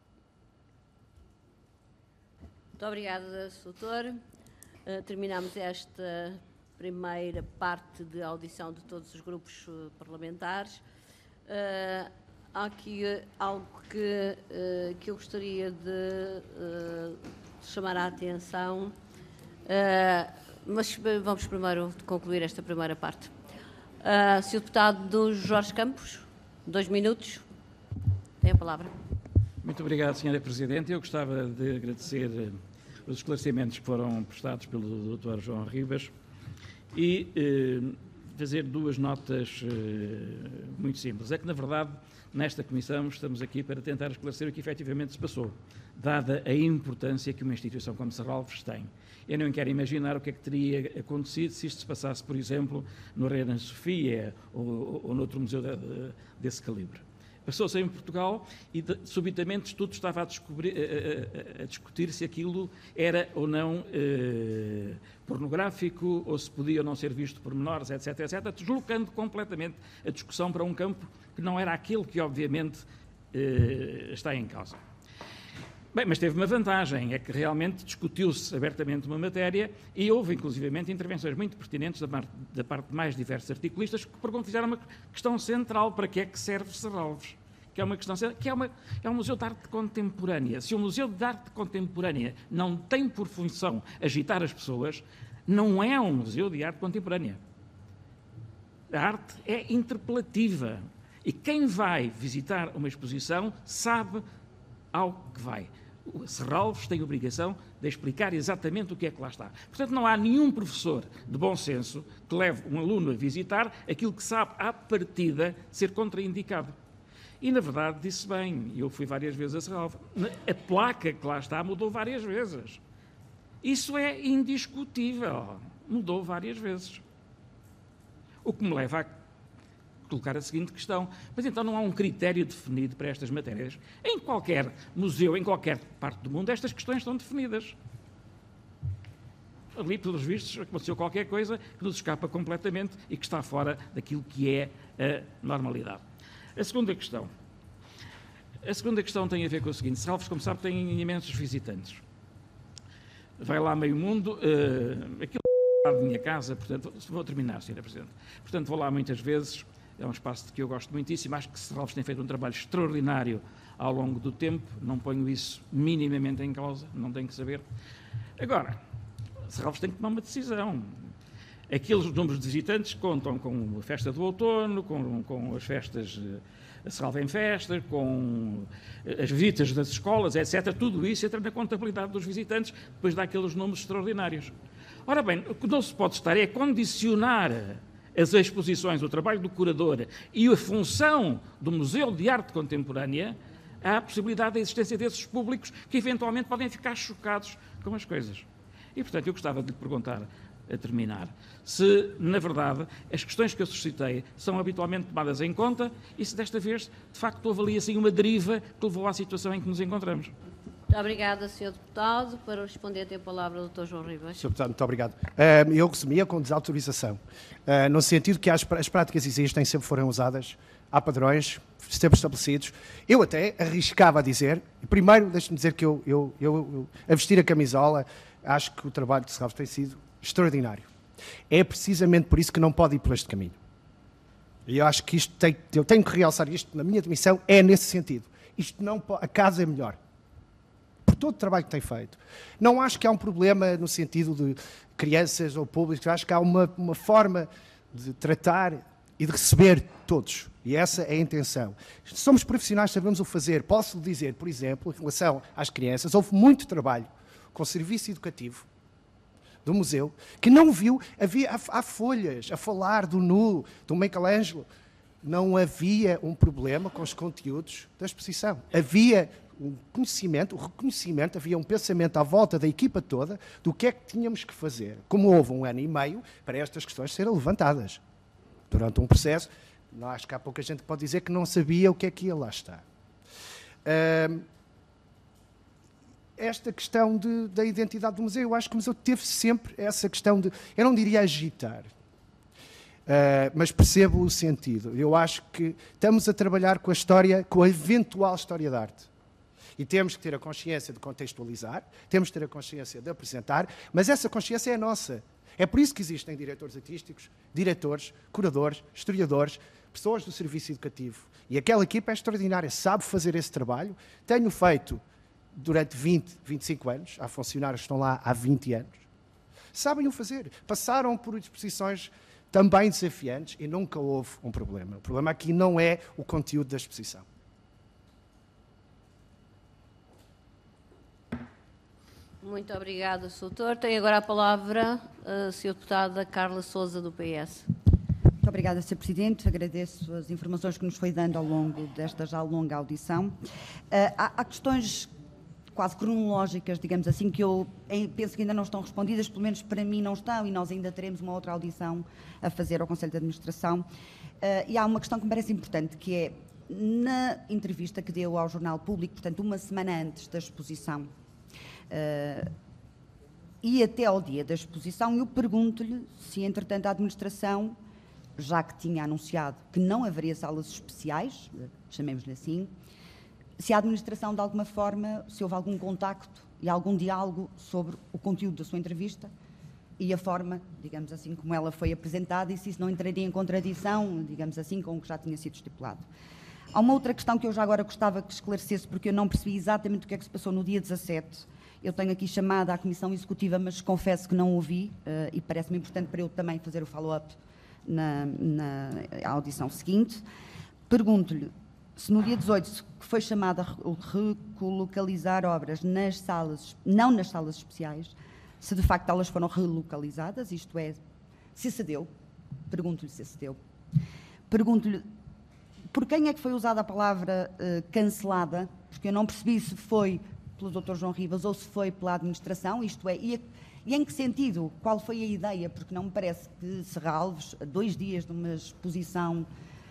Speaker 1: Muito obrigada, doutor. Uh, terminamos esta primeira parte de audição de todos os grupos uh, parlamentares. Uh, há aqui uh, algo que, uh, que eu gostaria de uh, chamar a atenção. Uh, Mas vamos primeiro concluir esta primeira parte. Uh, senhor Deputado Jorge Campos, dois minutos. Tem a palavra.
Speaker 2: Muito obrigado, senhora Presidente. Eu gostava de agradecer os esclarecimentos que foram prestados pelo doutor João Ribas e eh, fazer duas notas eh, muito simples. É que, na verdade, nesta Comissão estamos aqui para tentar esclarecer o que efetivamente se passou, dada a importância que uma instituição como Serralves tem. Eu não quero imaginar o que é que teria acontecido se isto se passasse, por exemplo, no Reina Sofia ou, ou noutro museu de, de, desse calibre. Passou-se em Portugal e, de, subitamente, tudo estava a, descobrir, a, a, a discutir se aquilo era ou não eh, pornográfico, ou se podia ou não ser visto por menores, etc, etcétera, deslocando completamente a discussão para um campo que não era aquele que, obviamente, eh, está em causa. Bem, mas teve uma vantagem, é que realmente discutiu-se abertamente uma matéria e houve, inclusivamente, intervenções muito pertinentes da parte, da parte de mais diversos articulistas que fizeram uma questão central: para que é que serve Serralves? Que é uma questão que é, uma, é um museu de arte contemporânea. Se o museu de arte contemporânea não tem por função agitar as pessoas, não é um museu de arte contemporânea. A arte é interpelativa e quem vai visitar uma exposição sabe ao que vai. O Serralves tem a obrigação de explicar exatamente o que é que lá está. Portanto, não há nenhum professor de bom senso que leve um aluno a visitar aquilo que sabe à partida ser contraindicado. E, na verdade, disse bem, eu fui várias vezes a Serralves, a placa que lá está mudou várias vezes. Isso é indiscutível. Mudou várias vezes. O que me leva a colocar a seguinte questão: mas então não há um critério definido para estas matérias? Em qualquer museu, em qualquer parte do mundo, estas questões estão definidas. Ali, pelos vistos, aconteceu qualquer coisa que nos escapa completamente e que está fora daquilo que é a normalidade. A segunda questão. A segunda questão tem a ver com o seguinte: Serralves, como sabe, tem imensos visitantes. Vai lá meio mundo, uh, aquilo é da minha casa, portanto, vou terminar, senhora Presidente. Portanto, vou lá muitas vezes. É um espaço que eu gosto muitíssimo. Acho que Serralves tem feito um trabalho extraordinário ao longo do tempo. Não ponho isso minimamente em causa, não tenho que saber. Agora, Serralves tem que tomar uma decisão. Aqueles números de visitantes contam com a festa do outono, com, com as festas, a Serralves em festa, com as visitas das escolas, etcétera. Tudo isso entra na contabilidade dos visitantes, depois dá aqueles números extraordinários. Ora bem, o que não se pode estar é condicionar as exposições, o trabalho do curador e a função do Museu de Arte Contemporânea à possibilidade da existência desses públicos que eventualmente podem ficar chocados com as coisas. E, portanto, eu gostava de lhe perguntar, a terminar, se, na verdade, as questões que eu suscitei são habitualmente tomadas em conta e se desta vez, de facto, houve ali assim uma deriva que levou à situação em que nos encontramos.
Speaker 1: Muito obrigada, senhor Deputado. Para responder, tem a palavra o doutor João Ribas.
Speaker 3: senhor Deputado, muito obrigado. Eu resumia com desautorização, no sentido que as práticas existem, sempre foram usadas há padrões sempre estabelecidos. Eu até arriscava a dizer, primeiro, deixe-me dizer que eu, eu, eu, eu, a vestir a camisola, acho que o trabalho de Serralves tem sido extraordinário. É precisamente por isso que não pode ir por este caminho. E eu acho que isto tem, eu tenho que realçar isto na minha demissão, é nesse sentido. Isto não pode, a casa é melhor. Por todo o trabalho que tem feito. Não acho que há um problema no sentido de crianças ou públicos, acho que há uma, uma forma de tratar e de receber todos. E essa é a intenção. Somos profissionais, sabemos o fazer. Posso dizer, por exemplo, em relação às crianças, houve muito trabalho com o serviço educativo do museu, que não viu, havia, há, há folhas a falar do nu, do Michelangelo. Não havia um problema com os conteúdos da exposição. Havia um conhecimento, o reconhecimento, havia um pensamento à volta da equipa toda do que é que tínhamos que fazer. Como houve um ano e meio para estas questões serem levantadas. Durante um processo, não, acho que há pouca gente que pode dizer que não sabia o que é que ia lá estar. Uh, esta questão de, da identidade do museu, eu acho que o museu teve sempre essa questão de, eu não diria agitar, uh, mas percebo o sentido. Eu acho que estamos a trabalhar com a história, com a eventual história da arte. E temos que ter a consciência de contextualizar, temos que ter a consciência de apresentar, mas essa consciência é nossa. É por isso que existem diretores artísticos, diretores, curadores, historiadores, pessoas do serviço educativo. E aquela equipa é extraordinária, sabe fazer esse trabalho. Tenho feito durante vinte, vinte e cinco anos, há funcionários que estão lá há vinte anos. Sabem o fazer. Passaram por exposições também desafiantes e nunca houve um problema. O problema aqui não é o conteúdo da exposição.
Speaker 1: Muito obrigada, senhor doutor. Tem agora a palavra a senhora deputada Carla Sousa, do P S.
Speaker 8: Muito obrigada, senhor Presidente. Agradeço as informações que nos foi dando ao longo desta já longa audição. Uh, há, há questões quase cronológicas, digamos assim, que eu penso que ainda não estão respondidas, pelo menos para mim não estão, e nós ainda teremos uma outra audição a fazer ao Conselho de Administração. Uh, e há uma questão que me parece importante, que é, na entrevista que deu ao Jornal Público, portanto, uma semana antes da exposição, Uh, e até ao dia da exposição, eu pergunto-lhe se, entretanto, a administração, já que tinha anunciado que não haveria salas especiais, chamemos-lhe assim, se a administração, de alguma forma, se houve algum contacto e algum diálogo sobre o conteúdo da sua entrevista e a forma, digamos assim, como ela foi apresentada, e se isso não entraria em contradição, digamos assim, com o que já tinha sido estipulado. Há uma outra questão que eu já agora gostava que esclarecesse, porque eu não percebi exatamente o que é que se passou no dia dezassete. Eu tenho aqui chamada à Comissão Executiva, mas confesso que não ouvi, uh, e parece-me importante para eu também fazer o follow-up na, na audição seguinte. Pergunto-lhe se no dia dezoito que foi chamada a recolocalizar obras nas salas, não nas salas especiais, se de facto elas foram relocalizadas, isto é, se cedeu. Pergunto-lhe se cedeu. Pergunto-lhe por quem é que foi usada a palavra uh, cancelada, porque eu não percebi se foi pelo doutor João Ribas ou se foi pela administração, isto é, e, e em que sentido? Qual foi a ideia? Porque não me parece que Serralves, a dois dias de uma exposição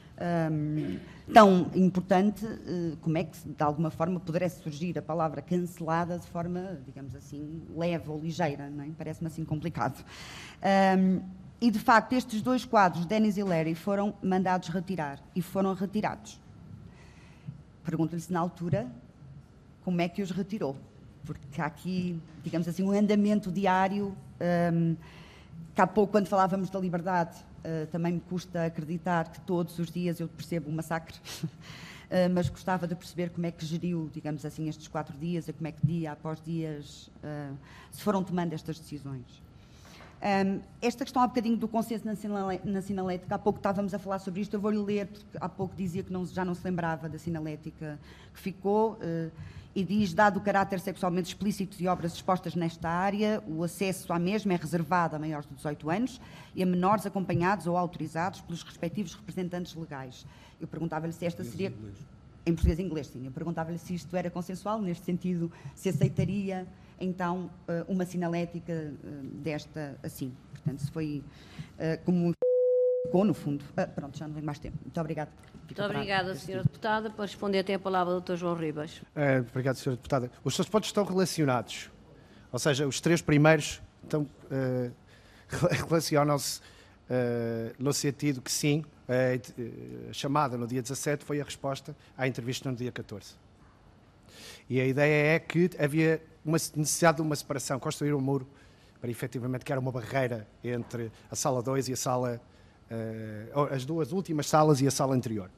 Speaker 8: um, tão importante, uh, como é que de alguma forma pudesse surgir a palavra cancelada de forma, digamos assim, leve ou ligeira, não é? Parece-me assim complicado. Um, e de facto estes dois quadros, Denis e Larry, foram mandados retirar e foram retirados. Pergunto-lhe se na altura como é que os retirou, porque há aqui, digamos assim, um andamento diário, um, que há pouco, quando falávamos da liberdade, uh, também me custa acreditar que todos os dias eu percebo o massacre, uh, mas gostava de perceber como é que geriu, digamos assim, estes quatro dias, e como é que dia após dias uh, se foram tomando estas decisões. Um, esta questão há bocadinho do consenso na, sinale, na sinalética, há pouco estávamos a falar sobre isto, eu vou-lhe ler, porque há pouco dizia que não, já não se lembrava da sinalética que ficou, uh, e diz, dado o caráter sexualmente explícito de obras expostas nesta área, o acesso à mesma é reservado a maiores de dezoito anos e a menores acompanhados ou autorizados pelos respectivos representantes legais. Eu perguntava-lhe se esta seria... Em português e inglês, sim. Eu perguntava-lhe se isto era consensual, neste sentido, se aceitaria, então, uma sinalética desta assim. Portanto, se foi como ficou, no fundo. Pronto, já não tenho mais tempo. Muito obrigada.
Speaker 1: Muito obrigada, senhora deputada. Para responder, tem a palavra o doutor João Ribas.
Speaker 3: É, obrigado, senhora deputada. Os seus pontos estão relacionados. Ou seja, os três primeiros estão, uh, relacionam-se uh, no sentido que sim, a chamada no dia dezassete foi a resposta à entrevista no dia catorze. E a ideia é que havia uma necessidade de uma separação, construir um muro para efetivamente que era uma barreira entre a sala dois e a sala, uh, as duas últimas salas e a sala anterior.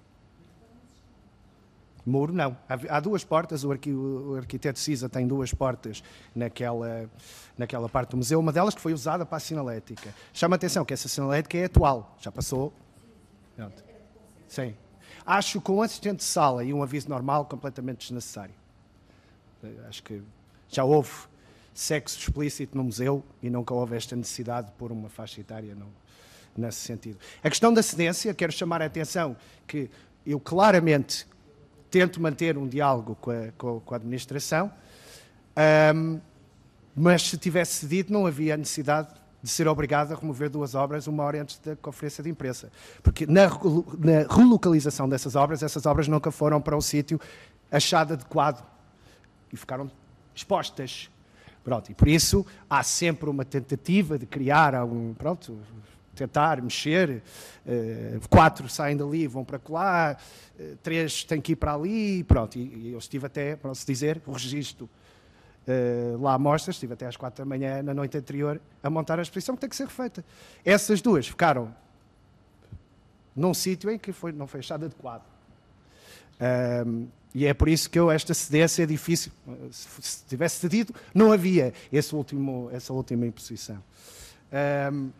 Speaker 3: Muro não. Há, há duas portas, o, arqui, o arquiteto Cisa tem duas portas naquela, naquela parte do museu, uma delas que foi usada para a sinalética. Chama a atenção que essa sinalética é atual, já passou. Pronto. Sim. Acho que um assistente de sala e um aviso normal completamente desnecessário. Acho que já houve sexo explícito no museu e nunca houve esta necessidade de pôr uma faixa etária no, nesse sentido. A questão da cedência, quero chamar a atenção que eu claramente tento manter um diálogo com a, com, com a administração, um, mas se tivesse cedido não havia necessidade de ser obrigado a remover duas obras uma hora antes da conferência de imprensa. Porque na, na relocalização dessas obras, essas obras nunca foram para um sítio achado adequado e ficaram expostas. Pronto, e por isso há sempre uma tentativa de criar algum, pronto, tentar mexer, uh, quatro saem dali, vão para lá, uh, três têm que ir para ali, pronto, e, e eu estive até, para se dizer, o registro uh, lá à mostra, estive até às quatro da manhã, na noite anterior, a montar a exposição que tem que ser refeita. Essas duas ficaram num sítio em que foi, não foi achado adequado. Um, e é por isso que eu, esta cedência é difícil. Se, se tivesse cedido, não havia esse último, essa última imposição. Um,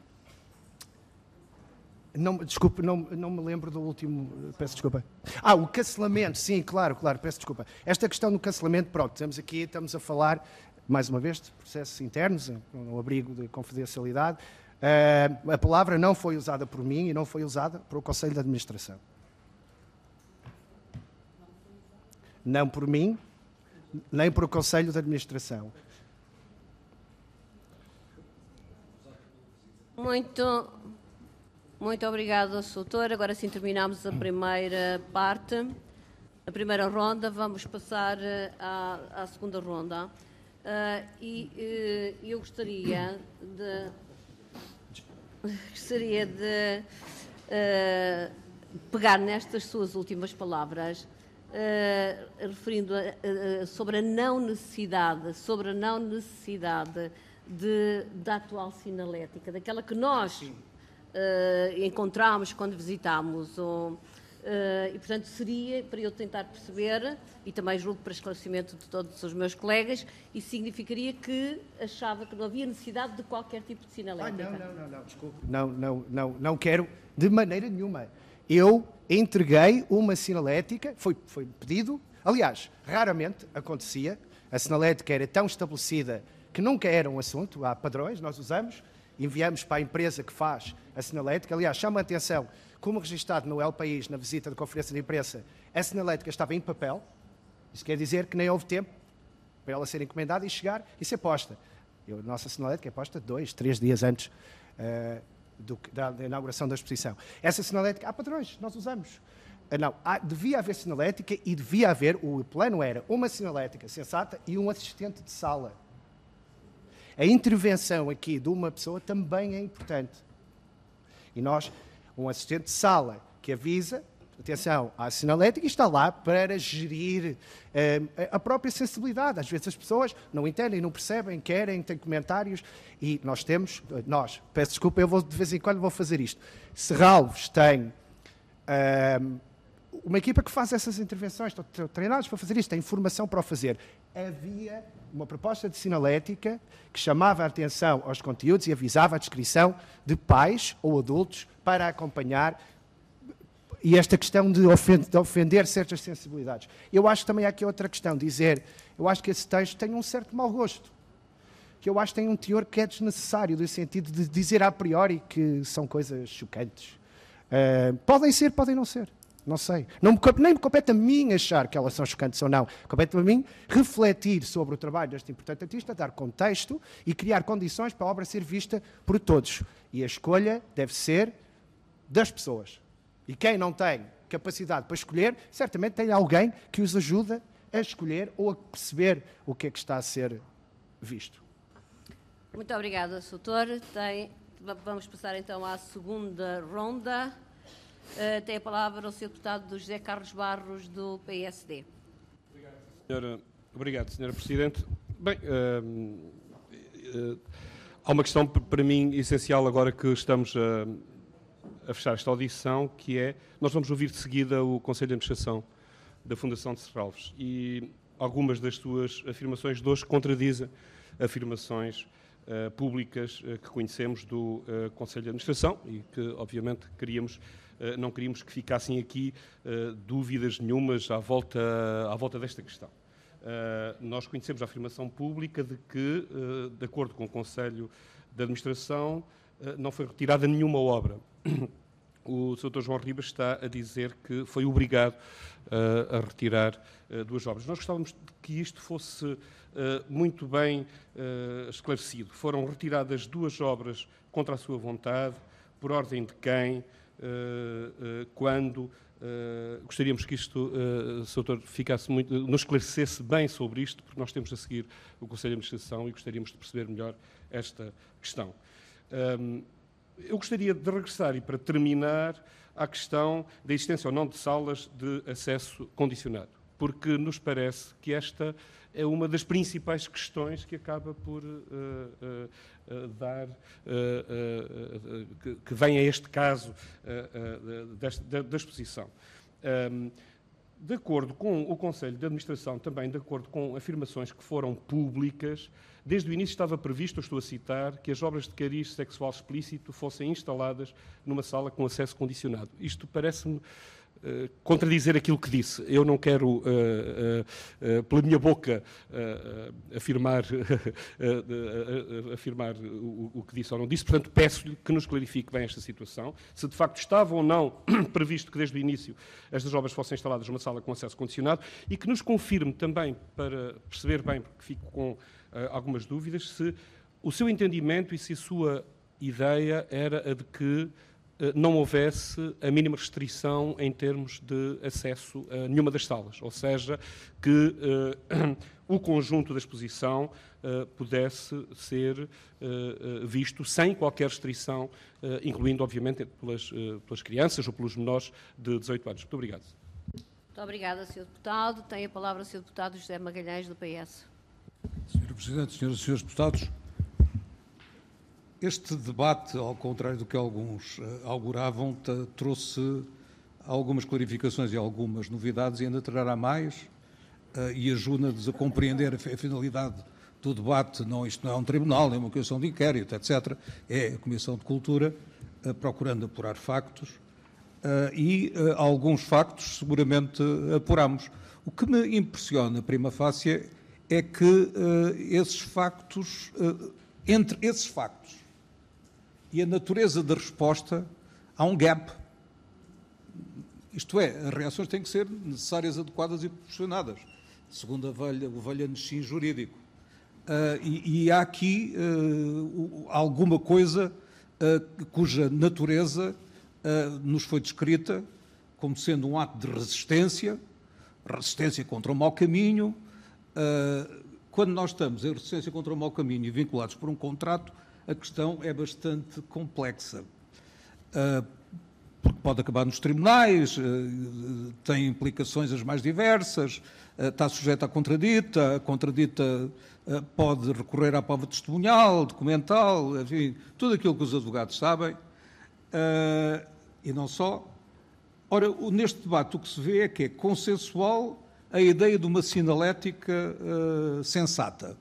Speaker 3: Não, desculpe, não, não me lembro do último, peço desculpa. Ah, o cancelamento, sim, claro, claro, peço desculpa. Esta questão do cancelamento, pronto, estamos aqui, estamos a falar, mais uma vez, de processos internos, no abrigo de confidencialidade. Uh, a palavra não foi usada por mim e não foi usada por o Conselho de Administração. Não por mim, nem por o Conselho de Administração.
Speaker 1: Muito... Muito obrigada, doutor. Agora sim terminamos a primeira parte, a primeira ronda. Vamos passar à, à segunda ronda. Uh, e uh, eu gostaria de, gostaria de uh, pegar nestas suas últimas palavras, uh, referindo a, a, sobre a não necessidade, sobre a não necessidade de, da atual sinalética, daquela que nós... Uh, encontramos quando visitámos o, uh, e portanto seria para eu tentar perceber, e também julgo para esclarecimento de todos os meus colegas, isso significaria que achava que não havia necessidade de qualquer tipo de sinalética.
Speaker 3: Ah, não, não, não, não, desculpe. Não, não, não, não quero de maneira nenhuma. Eu entreguei uma sinalética, foi, foi pedido, aliás, raramente acontecia, a sinalética era tão estabelecida que nunca era um assunto, há padrões, nós usamos, enviamos para a empresa que faz a sinalética. Aliás, chama a atenção, como registado no El País, na visita de conferência de imprensa, a sinalética estava em papel. Isso quer dizer que nem houve tempo para ela ser encomendada e chegar e ser posta. Eu, a nossa sinalética é posta dois, três dias antes uh, do, da, da inauguração da exposição. Essa sinalética, há padrões, nós usamos. Uh, não, há, devia haver sinalética e devia haver, o plano era uma sinalética sensata e um assistente de sala. A intervenção aqui de uma pessoa também é importante. E nós, um assistente de sala que avisa, atenção, à sinalética, está lá para gerir uh, a própria sensibilidade. Às vezes as pessoas não entendem, não percebem, querem, têm comentários, e nós temos, nós, peço desculpa, eu vou, de vez em quando vou fazer isto. Serralves tem uh, uma equipa que faz essas intervenções, estão treinados para fazer isto, tem informação para o fazer. Havia uma proposta de sinalética que chamava a atenção aos conteúdos e avisava a descrição de pais ou adultos para acompanhar, e esta questão de ofender, de ofender certas sensibilidades. Eu acho que também há aqui outra questão, dizer, eu acho que esse texto tem um certo mau gosto, que eu acho que tem um teor que é desnecessário, no sentido de dizer a priori que são coisas chocantes. Uh, podem ser, podem não ser. Não sei. Não me, nem me compete a mim achar que elas são chocantes ou não. Compete a mim refletir sobre o trabalho deste importante artista, dar contexto e criar condições para a obra ser vista por todos. E a escolha deve ser das pessoas. E quem não tem capacidade para escolher, certamente tem alguém que os ajuda a escolher ou a perceber o que é que está a ser visto.
Speaker 1: Muito obrigada, doutor. Tem vamos passar então à segunda ronda. Uh, tem a palavra o senhor deputado José Carlos Barros, do P S D.
Speaker 5: Obrigado, senhora, Obrigado, senhora Presidente. Bem, uh, uh, há uma questão para mim essencial agora que estamos a, a fechar esta audição, que é, nós vamos ouvir de seguida o Conselho de Administração da Fundação de Serralves e algumas das suas afirmações de hoje contradizem afirmações uh, públicas uh, que conhecemos do uh, Conselho de Administração e que, obviamente, queríamos não queríamos que ficassem aqui uh, dúvidas nenhumas à volta, à volta desta questão. Uh, nós conhecemos a afirmação pública de que, uh, de acordo com o Conselho de Administração, uh, não foi retirada nenhuma obra. O doutor João Ribas está a dizer que foi obrigado uh, a retirar uh, duas obras. Nós gostávamos de que isto fosse uh, muito bem uh, esclarecido. Foram retiradas duas obras contra a sua vontade, por ordem de quem, Uh, uh, quando uh, gostaríamos que isto, uh, Sr Doutor, ficasse muito, nos esclarecesse bem sobre isto, porque nós temos a seguir o Conselho de Administração e gostaríamos de perceber melhor esta questão. Um, eu gostaria de regressar e para terminar à questão da existência ou não de salas de acesso condicionado, porque nos parece que esta é uma das principais questões que acaba por uh, uh, uh, dar, uh, uh, uh, que, que vem a este caso uh, uh, desta, da, da exposição. Um, de acordo com o Conselho de Administração, também de acordo com afirmações que foram públicas, desde o início estava previsto, eu estou a citar, que as obras de cariz sexual explícito fossem instaladas numa sala com acesso condicionado. Isto parece-me Uh, contradizer aquilo que disse. Eu não quero, uh, uh, uh, pela minha boca, uh, uh, afirmar, uh, uh, afirmar o, o que disse ou não disse, portanto, peço-lhe que nos clarifique bem esta situação, se de facto estava ou não previsto que desde o início estas obras fossem instaladas numa sala com acesso condicionado e que nos confirme também, para perceber bem, porque fico com uh, algumas dúvidas, se o seu entendimento e se a sua ideia era a de que não houvesse a mínima restrição em termos de acesso a nenhuma das salas, ou seja, que uh, o conjunto da exposição uh, pudesse ser uh, visto sem qualquer restrição, uh, incluindo, obviamente, pelas, uh, pelas crianças ou pelos menores de dezoito anos. Muito obrigado.
Speaker 1: Muito obrigada, senhor Deputado. Tem a palavra o senhor Deputado José Magalhães, do P S.
Speaker 4: senhora Presidente, senhoras e senhores Deputados, este debate, ao contrário do que alguns uh, auguravam, trouxe algumas clarificações e algumas novidades e ainda trará mais uh, e ajuda-nos a compreender a, a finalidade do debate. Não, isto não é um tribunal, é uma comissão de inquérito, etcétera. É a Comissão de Cultura, uh, procurando apurar factos uh, e uh, alguns factos seguramente uh, apuramos. O que me impressiona, prima facie, é que uh, esses factos, uh, entre esses factos e a natureza da resposta, há um gap. Isto é, as reações têm que ser necessárias, adequadas e proporcionadas, segundo a velha, o velhanicim jurídico. Uh, e, e há aqui uh, alguma coisa uh, cuja natureza uh, nos foi descrita como sendo um ato de resistência, resistência contra o mau caminho. Uh, quando nós estamos em resistência contra o mau caminho e vinculados por um contrato, a questão é bastante complexa, uh, porque pode acabar nos tribunais, uh, tem implicações as mais diversas, uh, está sujeita à contradita, a contradita uh, pode recorrer à prova testemunhal, documental, enfim, tudo aquilo que os advogados sabem, uh, e não só. Ora, neste debate o que se vê é que é consensual a ideia de uma sinalética uh, sensata.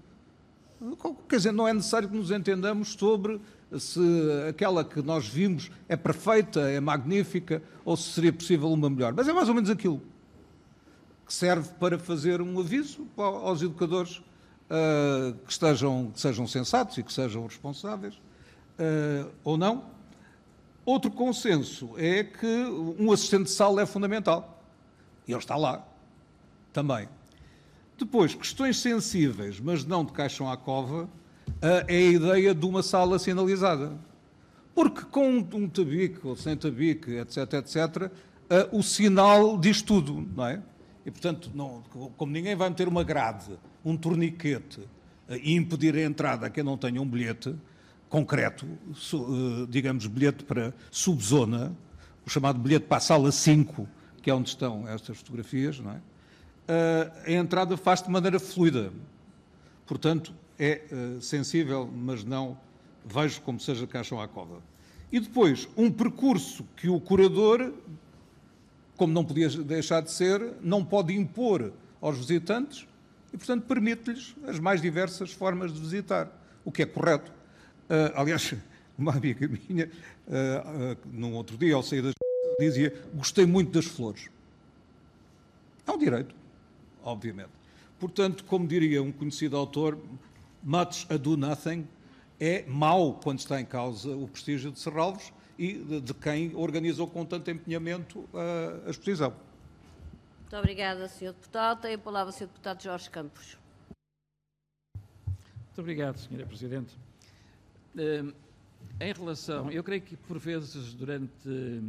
Speaker 4: Quer dizer, não é necessário que nos entendamos sobre se aquela que nós vimos é perfeita, é magnífica, ou se seria possível uma melhor. Mas é mais ou menos aquilo que serve para fazer um aviso aos educadores uh, que, estejam, que sejam sensatos e que sejam responsáveis, uh, ou não. Outro consenso é que um assistente de sala é fundamental. E ele está lá, também. Depois, questões sensíveis, mas não de caixão à cova, é a ideia de uma sala sinalizada. Porque com um tabique, ou sem tabique, etc, etcétera, o sinal diz tudo, não é? E, portanto, não, como ninguém vai meter uma grade, um torniquete e impedir a entrada a quem não tenha um bilhete, concreto, digamos, bilhete para subzona, o chamado bilhete para a sala cinco, que é onde estão estas fotografias, não é? A entrada faz-se de maneira fluida. Portanto, é sensível, mas não vejo como seja caixão à cova. E depois, um percurso que o curador, como não podia deixar de ser, não pode impor aos visitantes e, portanto, permite-lhes as mais diversas formas de visitar, o que é correto. Uh, aliás, uma amiga minha, uh, uh, num outro dia, ao sair das dizia, gostei muito das flores. É um direito, obviamente. Portanto, como diria um conhecido autor, much ado nothing é mau quando está em causa o prestígio de Serralves e de, de quem organizou com tanto empenhamento uh, a exposição.
Speaker 1: Muito obrigada, senhor Deputado. Tem a palavra o senhor Deputado Jorge Campos.
Speaker 2: Muito obrigado, senhora Presidente. Uh, em relação, eu creio que por vezes durante uh,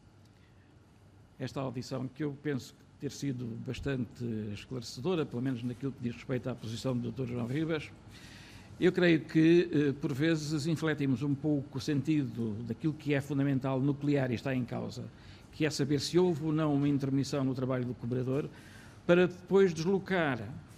Speaker 2: esta audição, que eu penso ter sido bastante esclarecedora, pelo menos naquilo que diz respeito à posição do doutor João Ribas, eu creio que uh, por vezes infletimos um pouco o sentido daquilo que é fundamental nuclear e está em causa, que é saber se houve ou não uma intermissão no trabalho do cobrador, para depois deslocar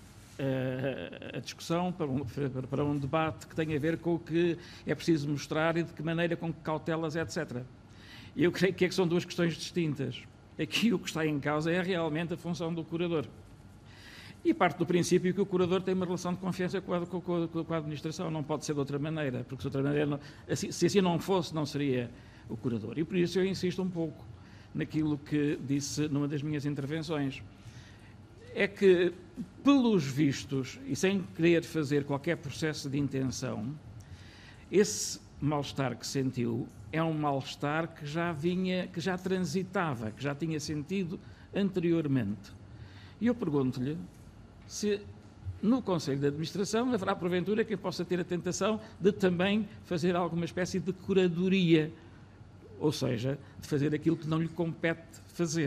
Speaker 2: a discussão para um, para um debate que tem a ver com o que é preciso mostrar e de que maneira, com que cautelas, etcétera. Eu creio que, é que são duas questões distintas. Aqui o que está em causa é realmente a função do curador. E parte do princípio que o curador tem uma relação de confiança com a, com a, com a administração, não pode ser de outra maneira, porque se de outra maneira, não, assim, se assim não fosse, não seria o curador. E por isso eu insisto um pouco naquilo que disse numa das minhas intervenções. É que, pelos vistos, e sem querer fazer qualquer processo de intenção, esse mal-estar que sentiu é um mal-estar que já vinha, que já transitava, que já tinha sentido anteriormente. E eu pergunto-lhe se no Conselho de Administração haverá, porventura, quem possa ter a tentação de também fazer alguma espécie de curadoria, ou seja, de fazer aquilo que não lhe compete fazer.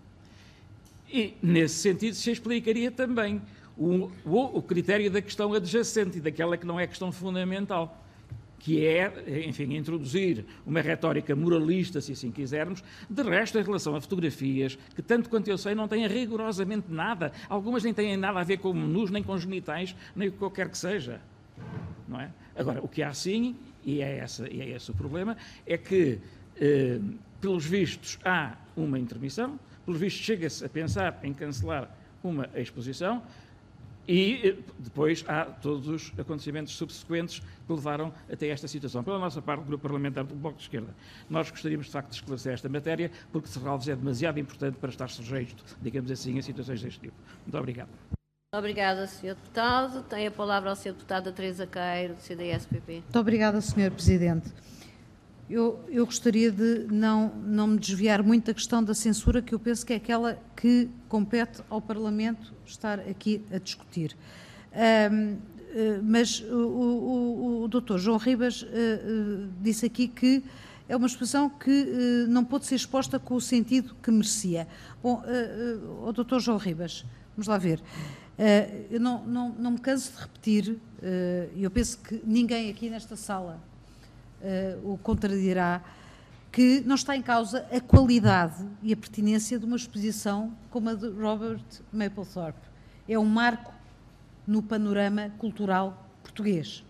Speaker 2: E, nesse sentido, se explicaria também o, o, o critério da questão adjacente e daquela que não é questão fundamental, que é, enfim, introduzir uma retórica moralista, se assim quisermos, de resto, em relação a fotografias, que, tanto quanto eu sei, não têm rigorosamente nada, algumas nem têm nada a ver com menus, nem com genitais, nem o que qualquer que seja, não é? Agora, o que há sim, e é, essa, e é esse o problema, é que, eh, pelos vistos, há uma intermissão. Pelos vistos, chega-se a pensar em cancelar uma exposição e depois há todos os acontecimentos subsequentes que levaram até esta situação. Pela nossa parte, do Grupo Parlamentar do Bloco de Esquerda, nós gostaríamos de facto de esclarecer esta matéria, porque Serralves é demasiado importante para estar sujeito, digamos assim, a situações deste tipo. Muito obrigado.
Speaker 1: Muito obrigada, senhor Deputado. Tem a palavra ao senhor Deputado Teresa Queiro, do C D S P P.
Speaker 6: Muito obrigada, senhor Presidente. Eu, eu gostaria de não, não me desviar muito da questão da censura, que eu penso que é aquela que compete ao Parlamento estar aqui a discutir. Um, uh, mas o, o, o doutor João Ribas uh, uh, disse aqui que é uma exposição que uh, não pôde ser exposta com o sentido que merecia. Bom, uh, uh, o doutor João Ribas, vamos lá ver. Uh, eu não, não, não me canso de repetir, uh, eu penso que ninguém aqui nesta sala Uh, o contradirá, que não está em causa a qualidade e a pertinência de uma exposição como a de Robert Mapplethorpe. É um marco no panorama cultural português.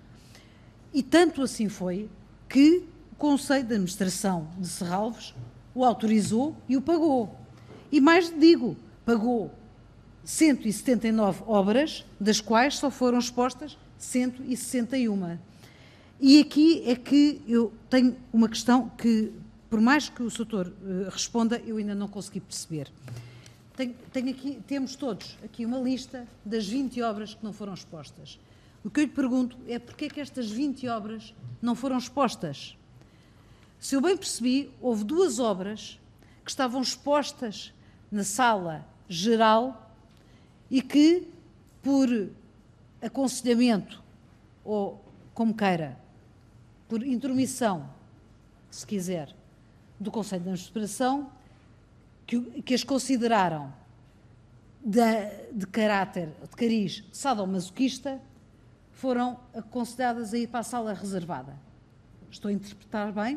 Speaker 6: E tanto assim foi que o Conselho de Administração de Serralves o autorizou e o pagou. E mais lhe digo, pagou cento e setenta e nove obras, das quais só foram expostas cento e sessenta e uma. E aqui é que eu tenho uma questão que, por mais que o doutor uh, responda, eu ainda não consegui perceber. Tenho, tenho aqui, temos todos aqui uma lista das vinte obras que não foram expostas. O que eu lhe pergunto é porquê que estas vinte obras não foram expostas? Se eu bem percebi, houve duas obras que estavam expostas na sala geral e que, por aconselhamento ou como queira, por intromissão, se quiser, do Conselho de Administração, que, que as consideraram de, de caráter, de cariz sadomasoquista, foram aconselhadas a ir para a sala reservada. Estou a interpretar bem?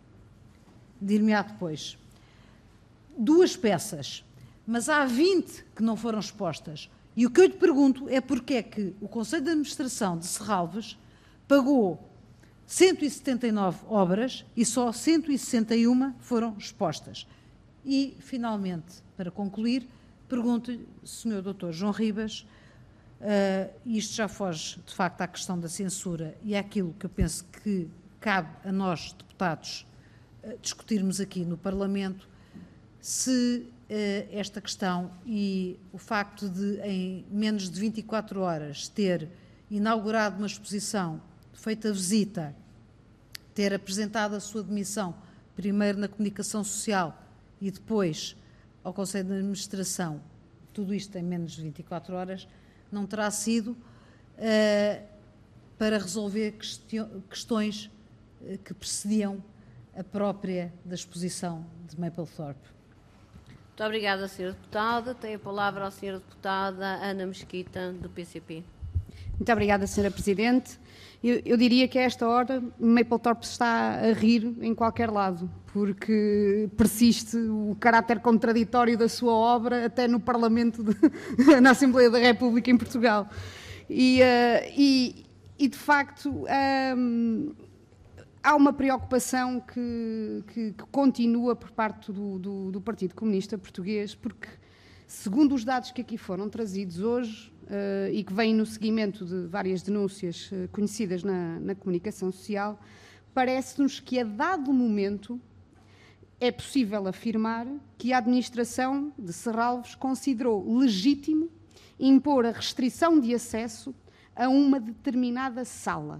Speaker 6: Dir-me-á depois. Duas peças, mas há vinte que não foram expostas. E o que eu lhe pergunto é porque é que o Conselho de Administração de Serralves pagou cento e setenta e nove obras e só cento e sessenta e uma foram expostas. E, finalmente, para concluir, pergunto-lhe, senhor doutor João Ribas, uh, isto já foge, de facto, à questão da censura e àquilo que eu penso que cabe a nós, deputados, uh, discutirmos aqui no Parlamento, se uh, esta questão e o facto de, em menos de vinte e quatro horas, ter inaugurado uma exposição, feito a visita, ter apresentado a sua demissão, primeiro na comunicação social e depois ao Conselho de Administração, tudo isto em menos de vinte e quatro horas, não terá sido uh, para resolver questões uh, que precediam a própria da exposição de Mapplethorpe.
Speaker 1: Muito obrigada, senhora Deputada. Tem a palavra a senhora Deputada Ana Mesquita, do P C P.
Speaker 7: Muito obrigada, senhora Presidente. Eu, eu diria que a esta hora Mapplethorpe está a rir em qualquer lado, porque persiste o caráter contraditório da sua obra até no Parlamento, de, na Assembleia da República em Portugal. E, uh, e, e de facto, um, há uma preocupação que, que, que continua por parte do, do, do Partido Comunista Português, porque, segundo os dados que aqui foram trazidos hoje, Uh, e que vêm no seguimento de várias denúncias uh, conhecidas na, na comunicação social, parece-nos que a dado momento é possível afirmar que a administração de Serralves considerou legítimo impor a restrição de acesso a uma determinada sala,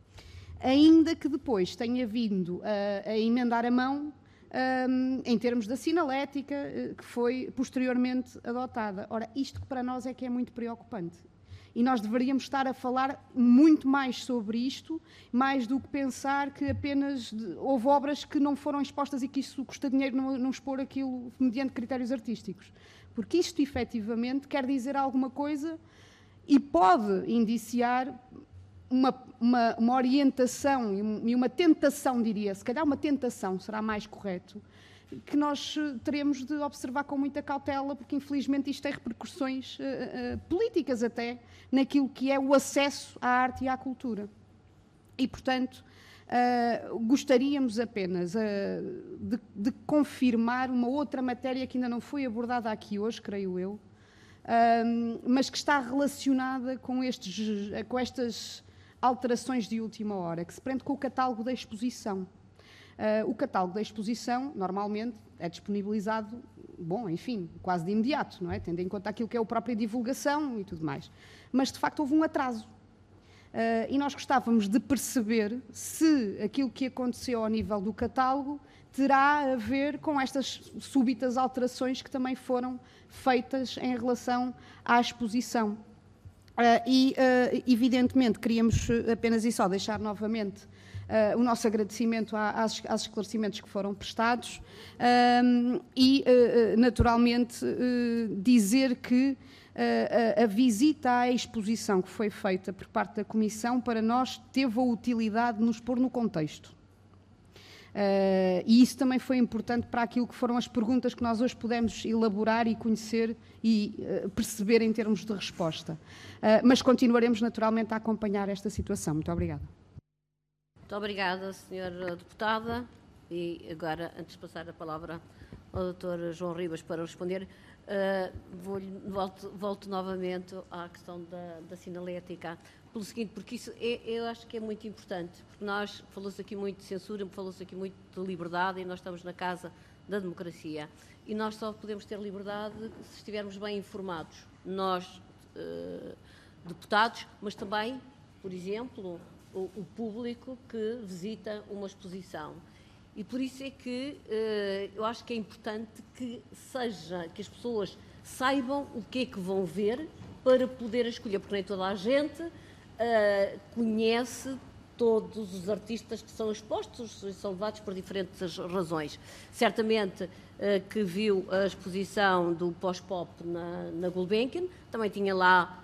Speaker 7: ainda que depois tenha vindo a, a emendar a mão Um, em termos da sinalética uh, que foi posteriormente adotada. Ora, isto que para nós é que é muito preocupante. E nós deveríamos estar a falar muito mais sobre isto, mais do que pensar que apenas de, houve obras que não foram expostas e que isso custa dinheiro não, não expor aquilo mediante critérios artísticos. Porque isto, efetivamente, quer dizer alguma coisa e pode indiciar Uma, uma, uma orientação e uma tentação, diria, se calhar uma tentação será mais correto, que nós teremos de observar com muita cautela, porque infelizmente isto tem repercussões uh, uh, políticas até, naquilo que é o acesso à arte e à cultura. E, portanto, uh, gostaríamos apenas uh, de, de confirmar uma outra matéria que ainda não foi abordada aqui hoje, creio eu, uh, mas que está relacionada com, estes, com estas alterações de última hora, que se prende com o catálogo da exposição. Uh, o catálogo da exposição, normalmente, é disponibilizado, bom, enfim, quase de imediato, não é? Tendo em conta aquilo que é a própria divulgação e tudo mais. Mas, de facto, houve um atraso. Uh, e nós gostávamos de perceber se aquilo que aconteceu ao nível do catálogo terá a ver com estas súbitas alterações que também foram feitas em relação à exposição. Uh, e, uh, evidentemente, queríamos apenas e só deixar novamente uh, o nosso agradecimento à, às, aos esclarecimentos que foram prestados um, e, uh, naturalmente, uh, dizer que uh, a, a visita à exposição que foi feita por parte da Comissão, para nós, teve a utilidade de nos pôr no contexto. Uh, e isso também foi importante para aquilo que foram as perguntas que nós hoje pudemos elaborar e conhecer e uh, perceber em termos de resposta. Uh, mas continuaremos naturalmente a acompanhar esta situação. Muito obrigada.
Speaker 1: Muito obrigada, senhora Deputada. E agora, antes de passar a palavra ao doutor João Ribas para responder, uh, vou, volto, volto novamente à questão da, da sinalética. Pelo seguinte, porque isso é, eu acho que é muito importante, porque nós, falou-se aqui muito de censura, falou-se aqui muito de liberdade e nós estamos na casa da democracia. E nós só podemos ter liberdade se estivermos bem informados. Nós, eh, deputados, mas também, por exemplo, o, o público que visita uma exposição. E por isso é que eh, eu acho que é importante que seja, que as pessoas saibam o que é que vão ver para poder escolher, porque nem toda a gente Uh, conhece todos os artistas que são expostos e são levados por diferentes razões. Certamente uh, que viu a exposição do pós-pop na, na Gulbenkian, também tinha lá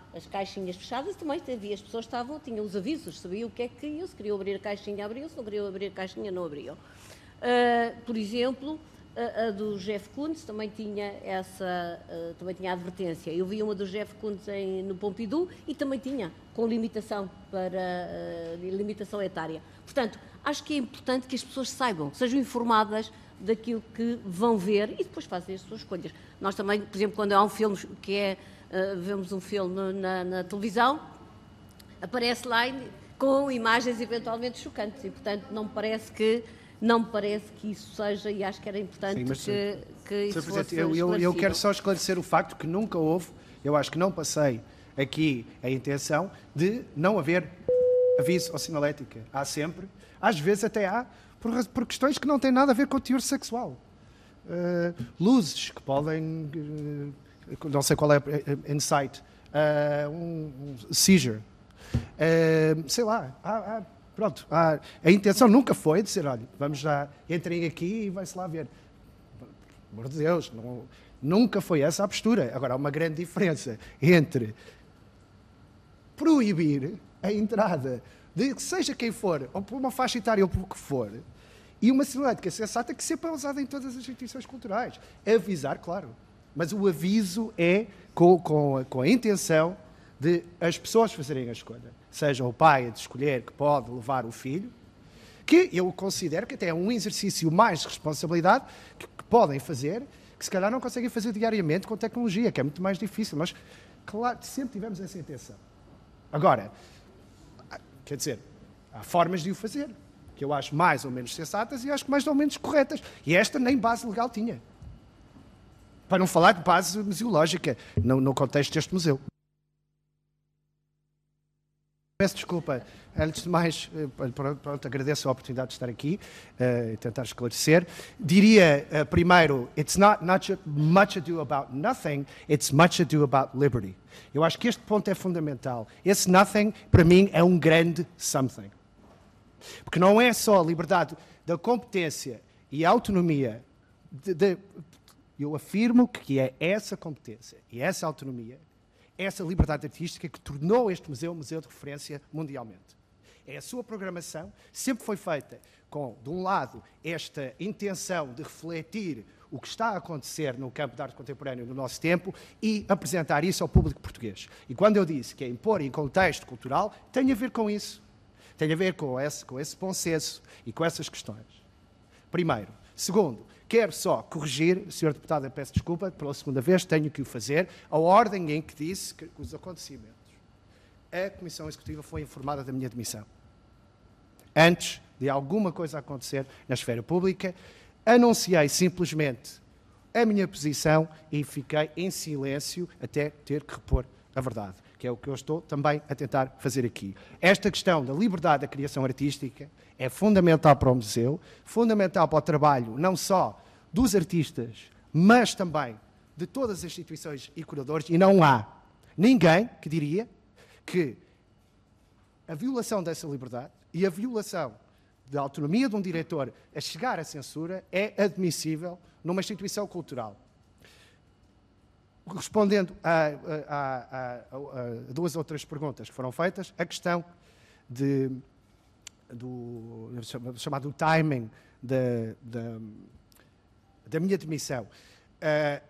Speaker 1: as caixinhas fechadas, também havia, as pessoas estavam, tinham os avisos, sabiam o que é que queriam, se queriam abrir a caixinha, abriam, se não queriam abrir a caixinha, não abriam. Uh, por exemplo, a, a do Jeff Koons também tinha essa, uh, também tinha advertência. Eu vi uma do Jeff Koons em, no Pompidou e também tinha, com limitação, para, uh, limitação etária. Portanto, acho que é importante que as pessoas saibam, sejam informadas daquilo que vão ver e depois fazem as suas escolhas. Nós também, por exemplo, quando há um filme que é, uh, vemos um filme na, na televisão, aparece lá com imagens eventualmente chocantes e, portanto, não me parece que, não me parece que isso seja, e acho que era importante. Sim, mas, que, que isso fosse
Speaker 3: eu, eu, eu quero só esclarecer o facto que nunca houve, eu acho que não passei aqui a intenção de não haver aviso ou sinalética. Há sempre, às vezes até há, Por, por questões que não têm nada a ver com o teor sexual. Uh, luzes que podem, uh, não sei qual é a insight, uh, um, um seizure, uh, sei lá, há, há, pronto, há, a intenção nunca foi dizer, olha, vamos já, entrem aqui e vai-se lá ver. Por amor de Deus, não, nunca foi essa a postura. Agora, há uma grande diferença entre proibir a entrada de seja quem for, ou por uma faixa etária ou por o que for, e uma sinalética sensata que sempre é usada em todas as instituições culturais. Avisar, claro, mas o aviso é com, com, a, com a intenção de as pessoas fazerem a escolha. Seja o pai a de escolher que pode levar o filho, que eu considero que até é um exercício mais de responsabilidade que, que podem fazer, que se calhar não conseguem fazer diariamente com tecnologia, que é muito mais difícil, mas claro, sempre tivemos essa intenção. Agora, quer dizer, há formas de o fazer, que eu acho mais ou menos sensatas e acho que mais ou menos corretas. E esta nem base legal tinha. Para não falar de base museológica, no, no contexto deste museu. Peço desculpa, antes de mais, pronto, agradeço a oportunidade de estar aqui e uh, tentar esclarecer. Diria, uh, primeiro, it's not, not much ado about nothing, it's much ado about liberty. Eu acho que este ponto é fundamental. Esse nothing, para mim, é um grande something. Porque não é só a liberdade da competência e a autonomia. De, de, eu afirmo que é essa competência e essa autonomia, essa liberdade artística que tornou este museu um museu de referência mundialmente. É a sua programação, sempre foi feita com, de um lado, esta intenção de refletir o que está a acontecer no campo da arte contemporânea no nosso tempo e apresentar isso ao público português. E quando eu disse que é impor em contexto cultural, tem a ver com isso. Tem a ver com esse, com esse bom senso e com essas questões. Primeiro. Segundo, quero só corrigir, senhor Deputado, eu peço desculpa, pela segunda vez tenho que o fazer, a ordem em que disse que os acontecimentos. A Comissão Executiva foi informada da minha demissão. Antes de alguma coisa acontecer na esfera pública, anunciei simplesmente a minha posição e fiquei em silêncio até ter que repor a verdade, que é o que eu estou também a tentar fazer aqui. Esta questão da liberdade da criação artística é fundamental para o museu, fundamental para o trabalho não só dos artistas, mas também de todas as instituições e curadores, e não há ninguém que diria que a violação dessa liberdade e a violação da autonomia de um diretor a chegar à censura é admissível numa instituição cultural. Respondendo a, a, a, a, a duas outras perguntas que foram feitas, a questão de, do chamado timing da, da, da minha demissão. Uh,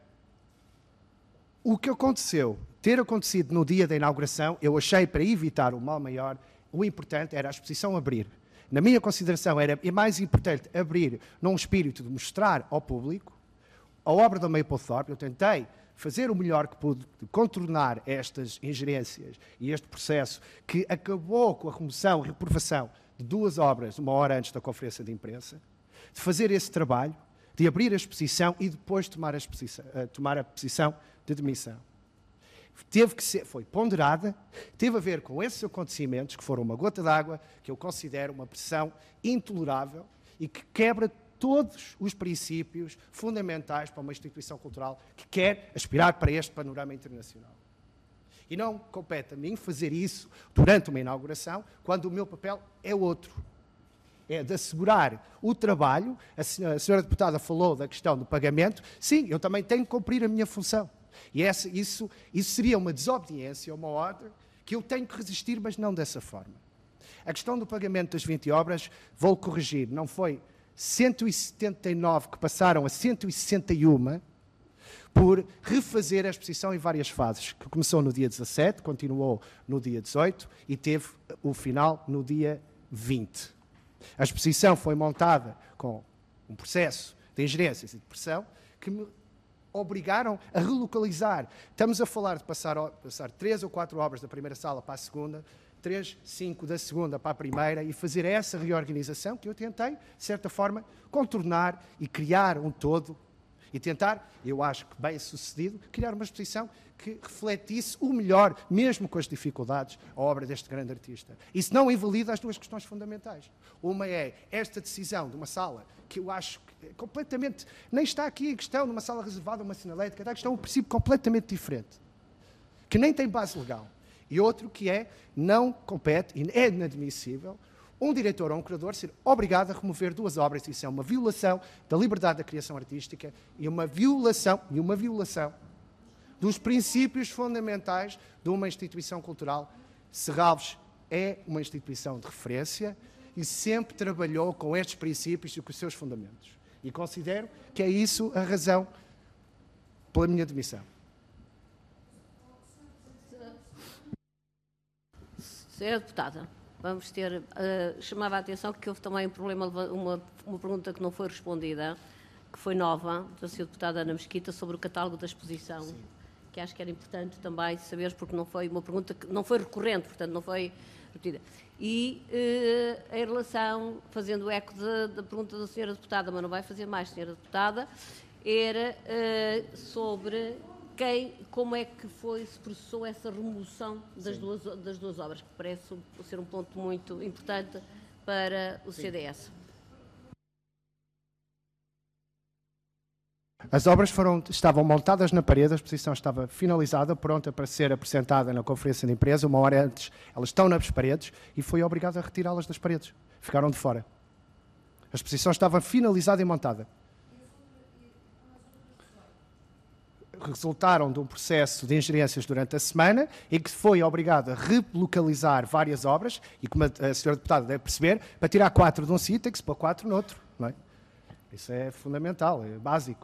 Speaker 3: o que aconteceu, ter acontecido no dia da inauguração, eu achei, para evitar o mal maior, o importante era a exposição abrir. Na minha consideração, era mais importante abrir num espírito de mostrar ao público a obra da Mapplethorpe. Eu tentei fazer o melhor que pude de contornar estas ingerências e este processo que acabou com a remoção e reprovação de duas obras uma hora antes da conferência de imprensa, de fazer esse trabalho, de abrir a exposição e depois tomar a, exposição, tomar a posição de demissão. Teve que ser, foi ponderada, teve a ver com esses acontecimentos que foram uma gota d'água que eu considero uma pressão intolerável e que quebra todos os princípios fundamentais para uma instituição cultural que quer aspirar para este panorama internacional. E não compete a mim fazer isso durante uma inauguração, quando o meu papel é outro. É de assegurar o trabalho. A senhora deputada falou da questão do pagamento. Sim, eu também tenho que cumprir a minha função. E essa, isso, isso seria uma desobediência, uma ordem, que eu tenho que resistir, mas não dessa forma. A questão do pagamento das vinte obras, vou corrigir, não foi cento e setenta e nove que passaram a cento e sessenta e um por refazer a exposição em várias fases, que começou no dia dezassete, continuou no dia dezoito e teve o final no dia vinte. A exposição foi montada com um processo de ingerências e de pressão que me obrigaram a relocalizar. Estamos a falar de passar, passar três ou quatro obras da primeira sala para a segunda, três, cinco da segunda para a primeira e fazer essa reorganização que eu tentei, de certa forma, contornar e criar um todo e tentar, eu acho que bem sucedido, criar uma exposição que refletisse o melhor, mesmo com as dificuldades, a obra deste grande artista. Isso não invalida as duas questões fundamentais. Uma é esta decisão de uma sala que eu acho que é completamente, nem está aqui em questão numa sala reservada a uma sinalética, está em questão um princípio completamente diferente, que nem tem base legal. E outro que é, não compete, e é inadmissível, um diretor ou um curador ser obrigado a remover duas obras. Isso é uma violação da liberdade da criação artística e uma violação, e uma violação dos princípios fundamentais de uma instituição cultural. Serralves é uma instituição de referência e sempre trabalhou com estes princípios e com os seus fundamentos. E considero que é isso a razão pela minha demissão.
Speaker 1: Senhora Deputada, vamos ter, uh, chamava a atenção que houve também um problema, uma, uma pergunta que não foi respondida, que foi nova, da senhora Deputada Ana Mesquita, sobre o catálogo da exposição. Sim. Que acho que era importante também saber, porque não foi uma pergunta que não foi recorrente, portanto não foi repetida. E uh, em relação, fazendo eco da pergunta da senhora Deputada, mas não vai fazer mais, senhora Deputada, era uh, sobre quem, como é que foi, se processou essa remoção das, duas, das duas obras, que parece ser um ponto muito importante para o Sim. C D S.
Speaker 3: As obras foram, estavam montadas na parede, a exposição estava finalizada, pronta para ser apresentada na conferência de imprensa. Uma hora antes, elas estão nas paredes e foi obrigado a retirá-las das paredes. Ficaram de fora. A exposição estava finalizada e montada. Resultaram de um processo de ingerências durante a semana em que foi obrigado a relocalizar várias obras e, como a senhora Deputada deve perceber, para tirar quatro de um sítio tem que se pôr quatro no outro. Não é? Isso é fundamental, é básico.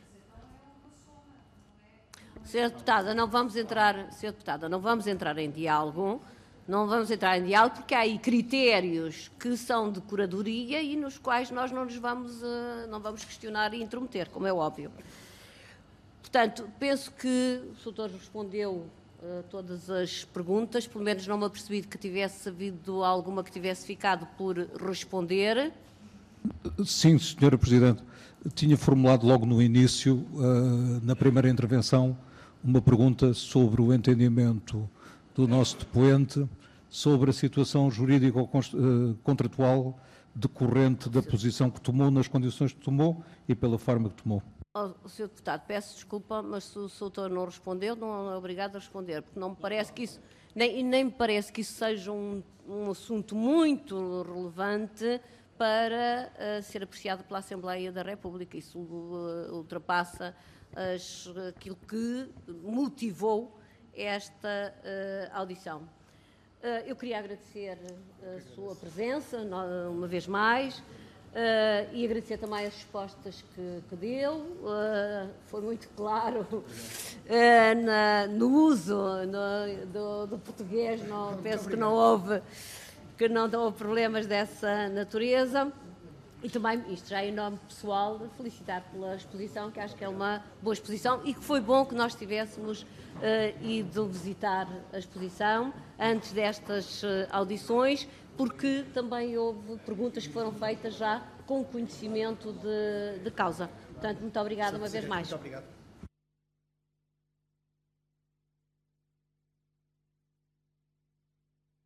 Speaker 1: Senhora Deputada, não vamos entrar, senhora Deputada, não vamos entrar em diálogo, não vamos entrar em diálogo porque há aí critérios que são de curadoria e nos quais nós não nos vamos, uh, não vamos questionar e intrometer, como é óbvio. Portanto, penso que o doutor respondeu a uh, todas as perguntas, pelo menos não me apercebi de que tivesse havido alguma que tivesse ficado por responder.
Speaker 4: Sim, senhora Presidente. Tinha formulado logo no início, uh, na primeira intervenção, uma pergunta sobre o entendimento do nosso depoente sobre a situação jurídico-contratual decorrente da posição que tomou, nas condições que tomou e pela forma que tomou.
Speaker 1: Oh, senhor Deputado, peço desculpa, mas se o doutor não respondeu, não é obrigado a responder, porque não me parece que isso, nem, nem me parece que isso seja um, um assunto muito relevante para uh, ser apreciado pela Assembleia da República. Isso uh, ultrapassa as, aquilo que motivou esta uh, audição. Uh, eu queria agradecer a sua presença, uma vez mais, uh, e agradecer também as respostas que, que deu. Uh, foi muito claro uh, na, no uso no, do, do português, não, penso que não houve... que não houve problemas dessa natureza. E também, isto já em nome pessoal, felicitar pela exposição, que acho que é uma boa exposição e que foi bom que nós tivéssemos uh, ido visitar a exposição antes destas uh, audições, porque também houve perguntas que foram feitas já com conhecimento de, de causa. Portanto, muito obrigada uma vez mais. Muito obrigado.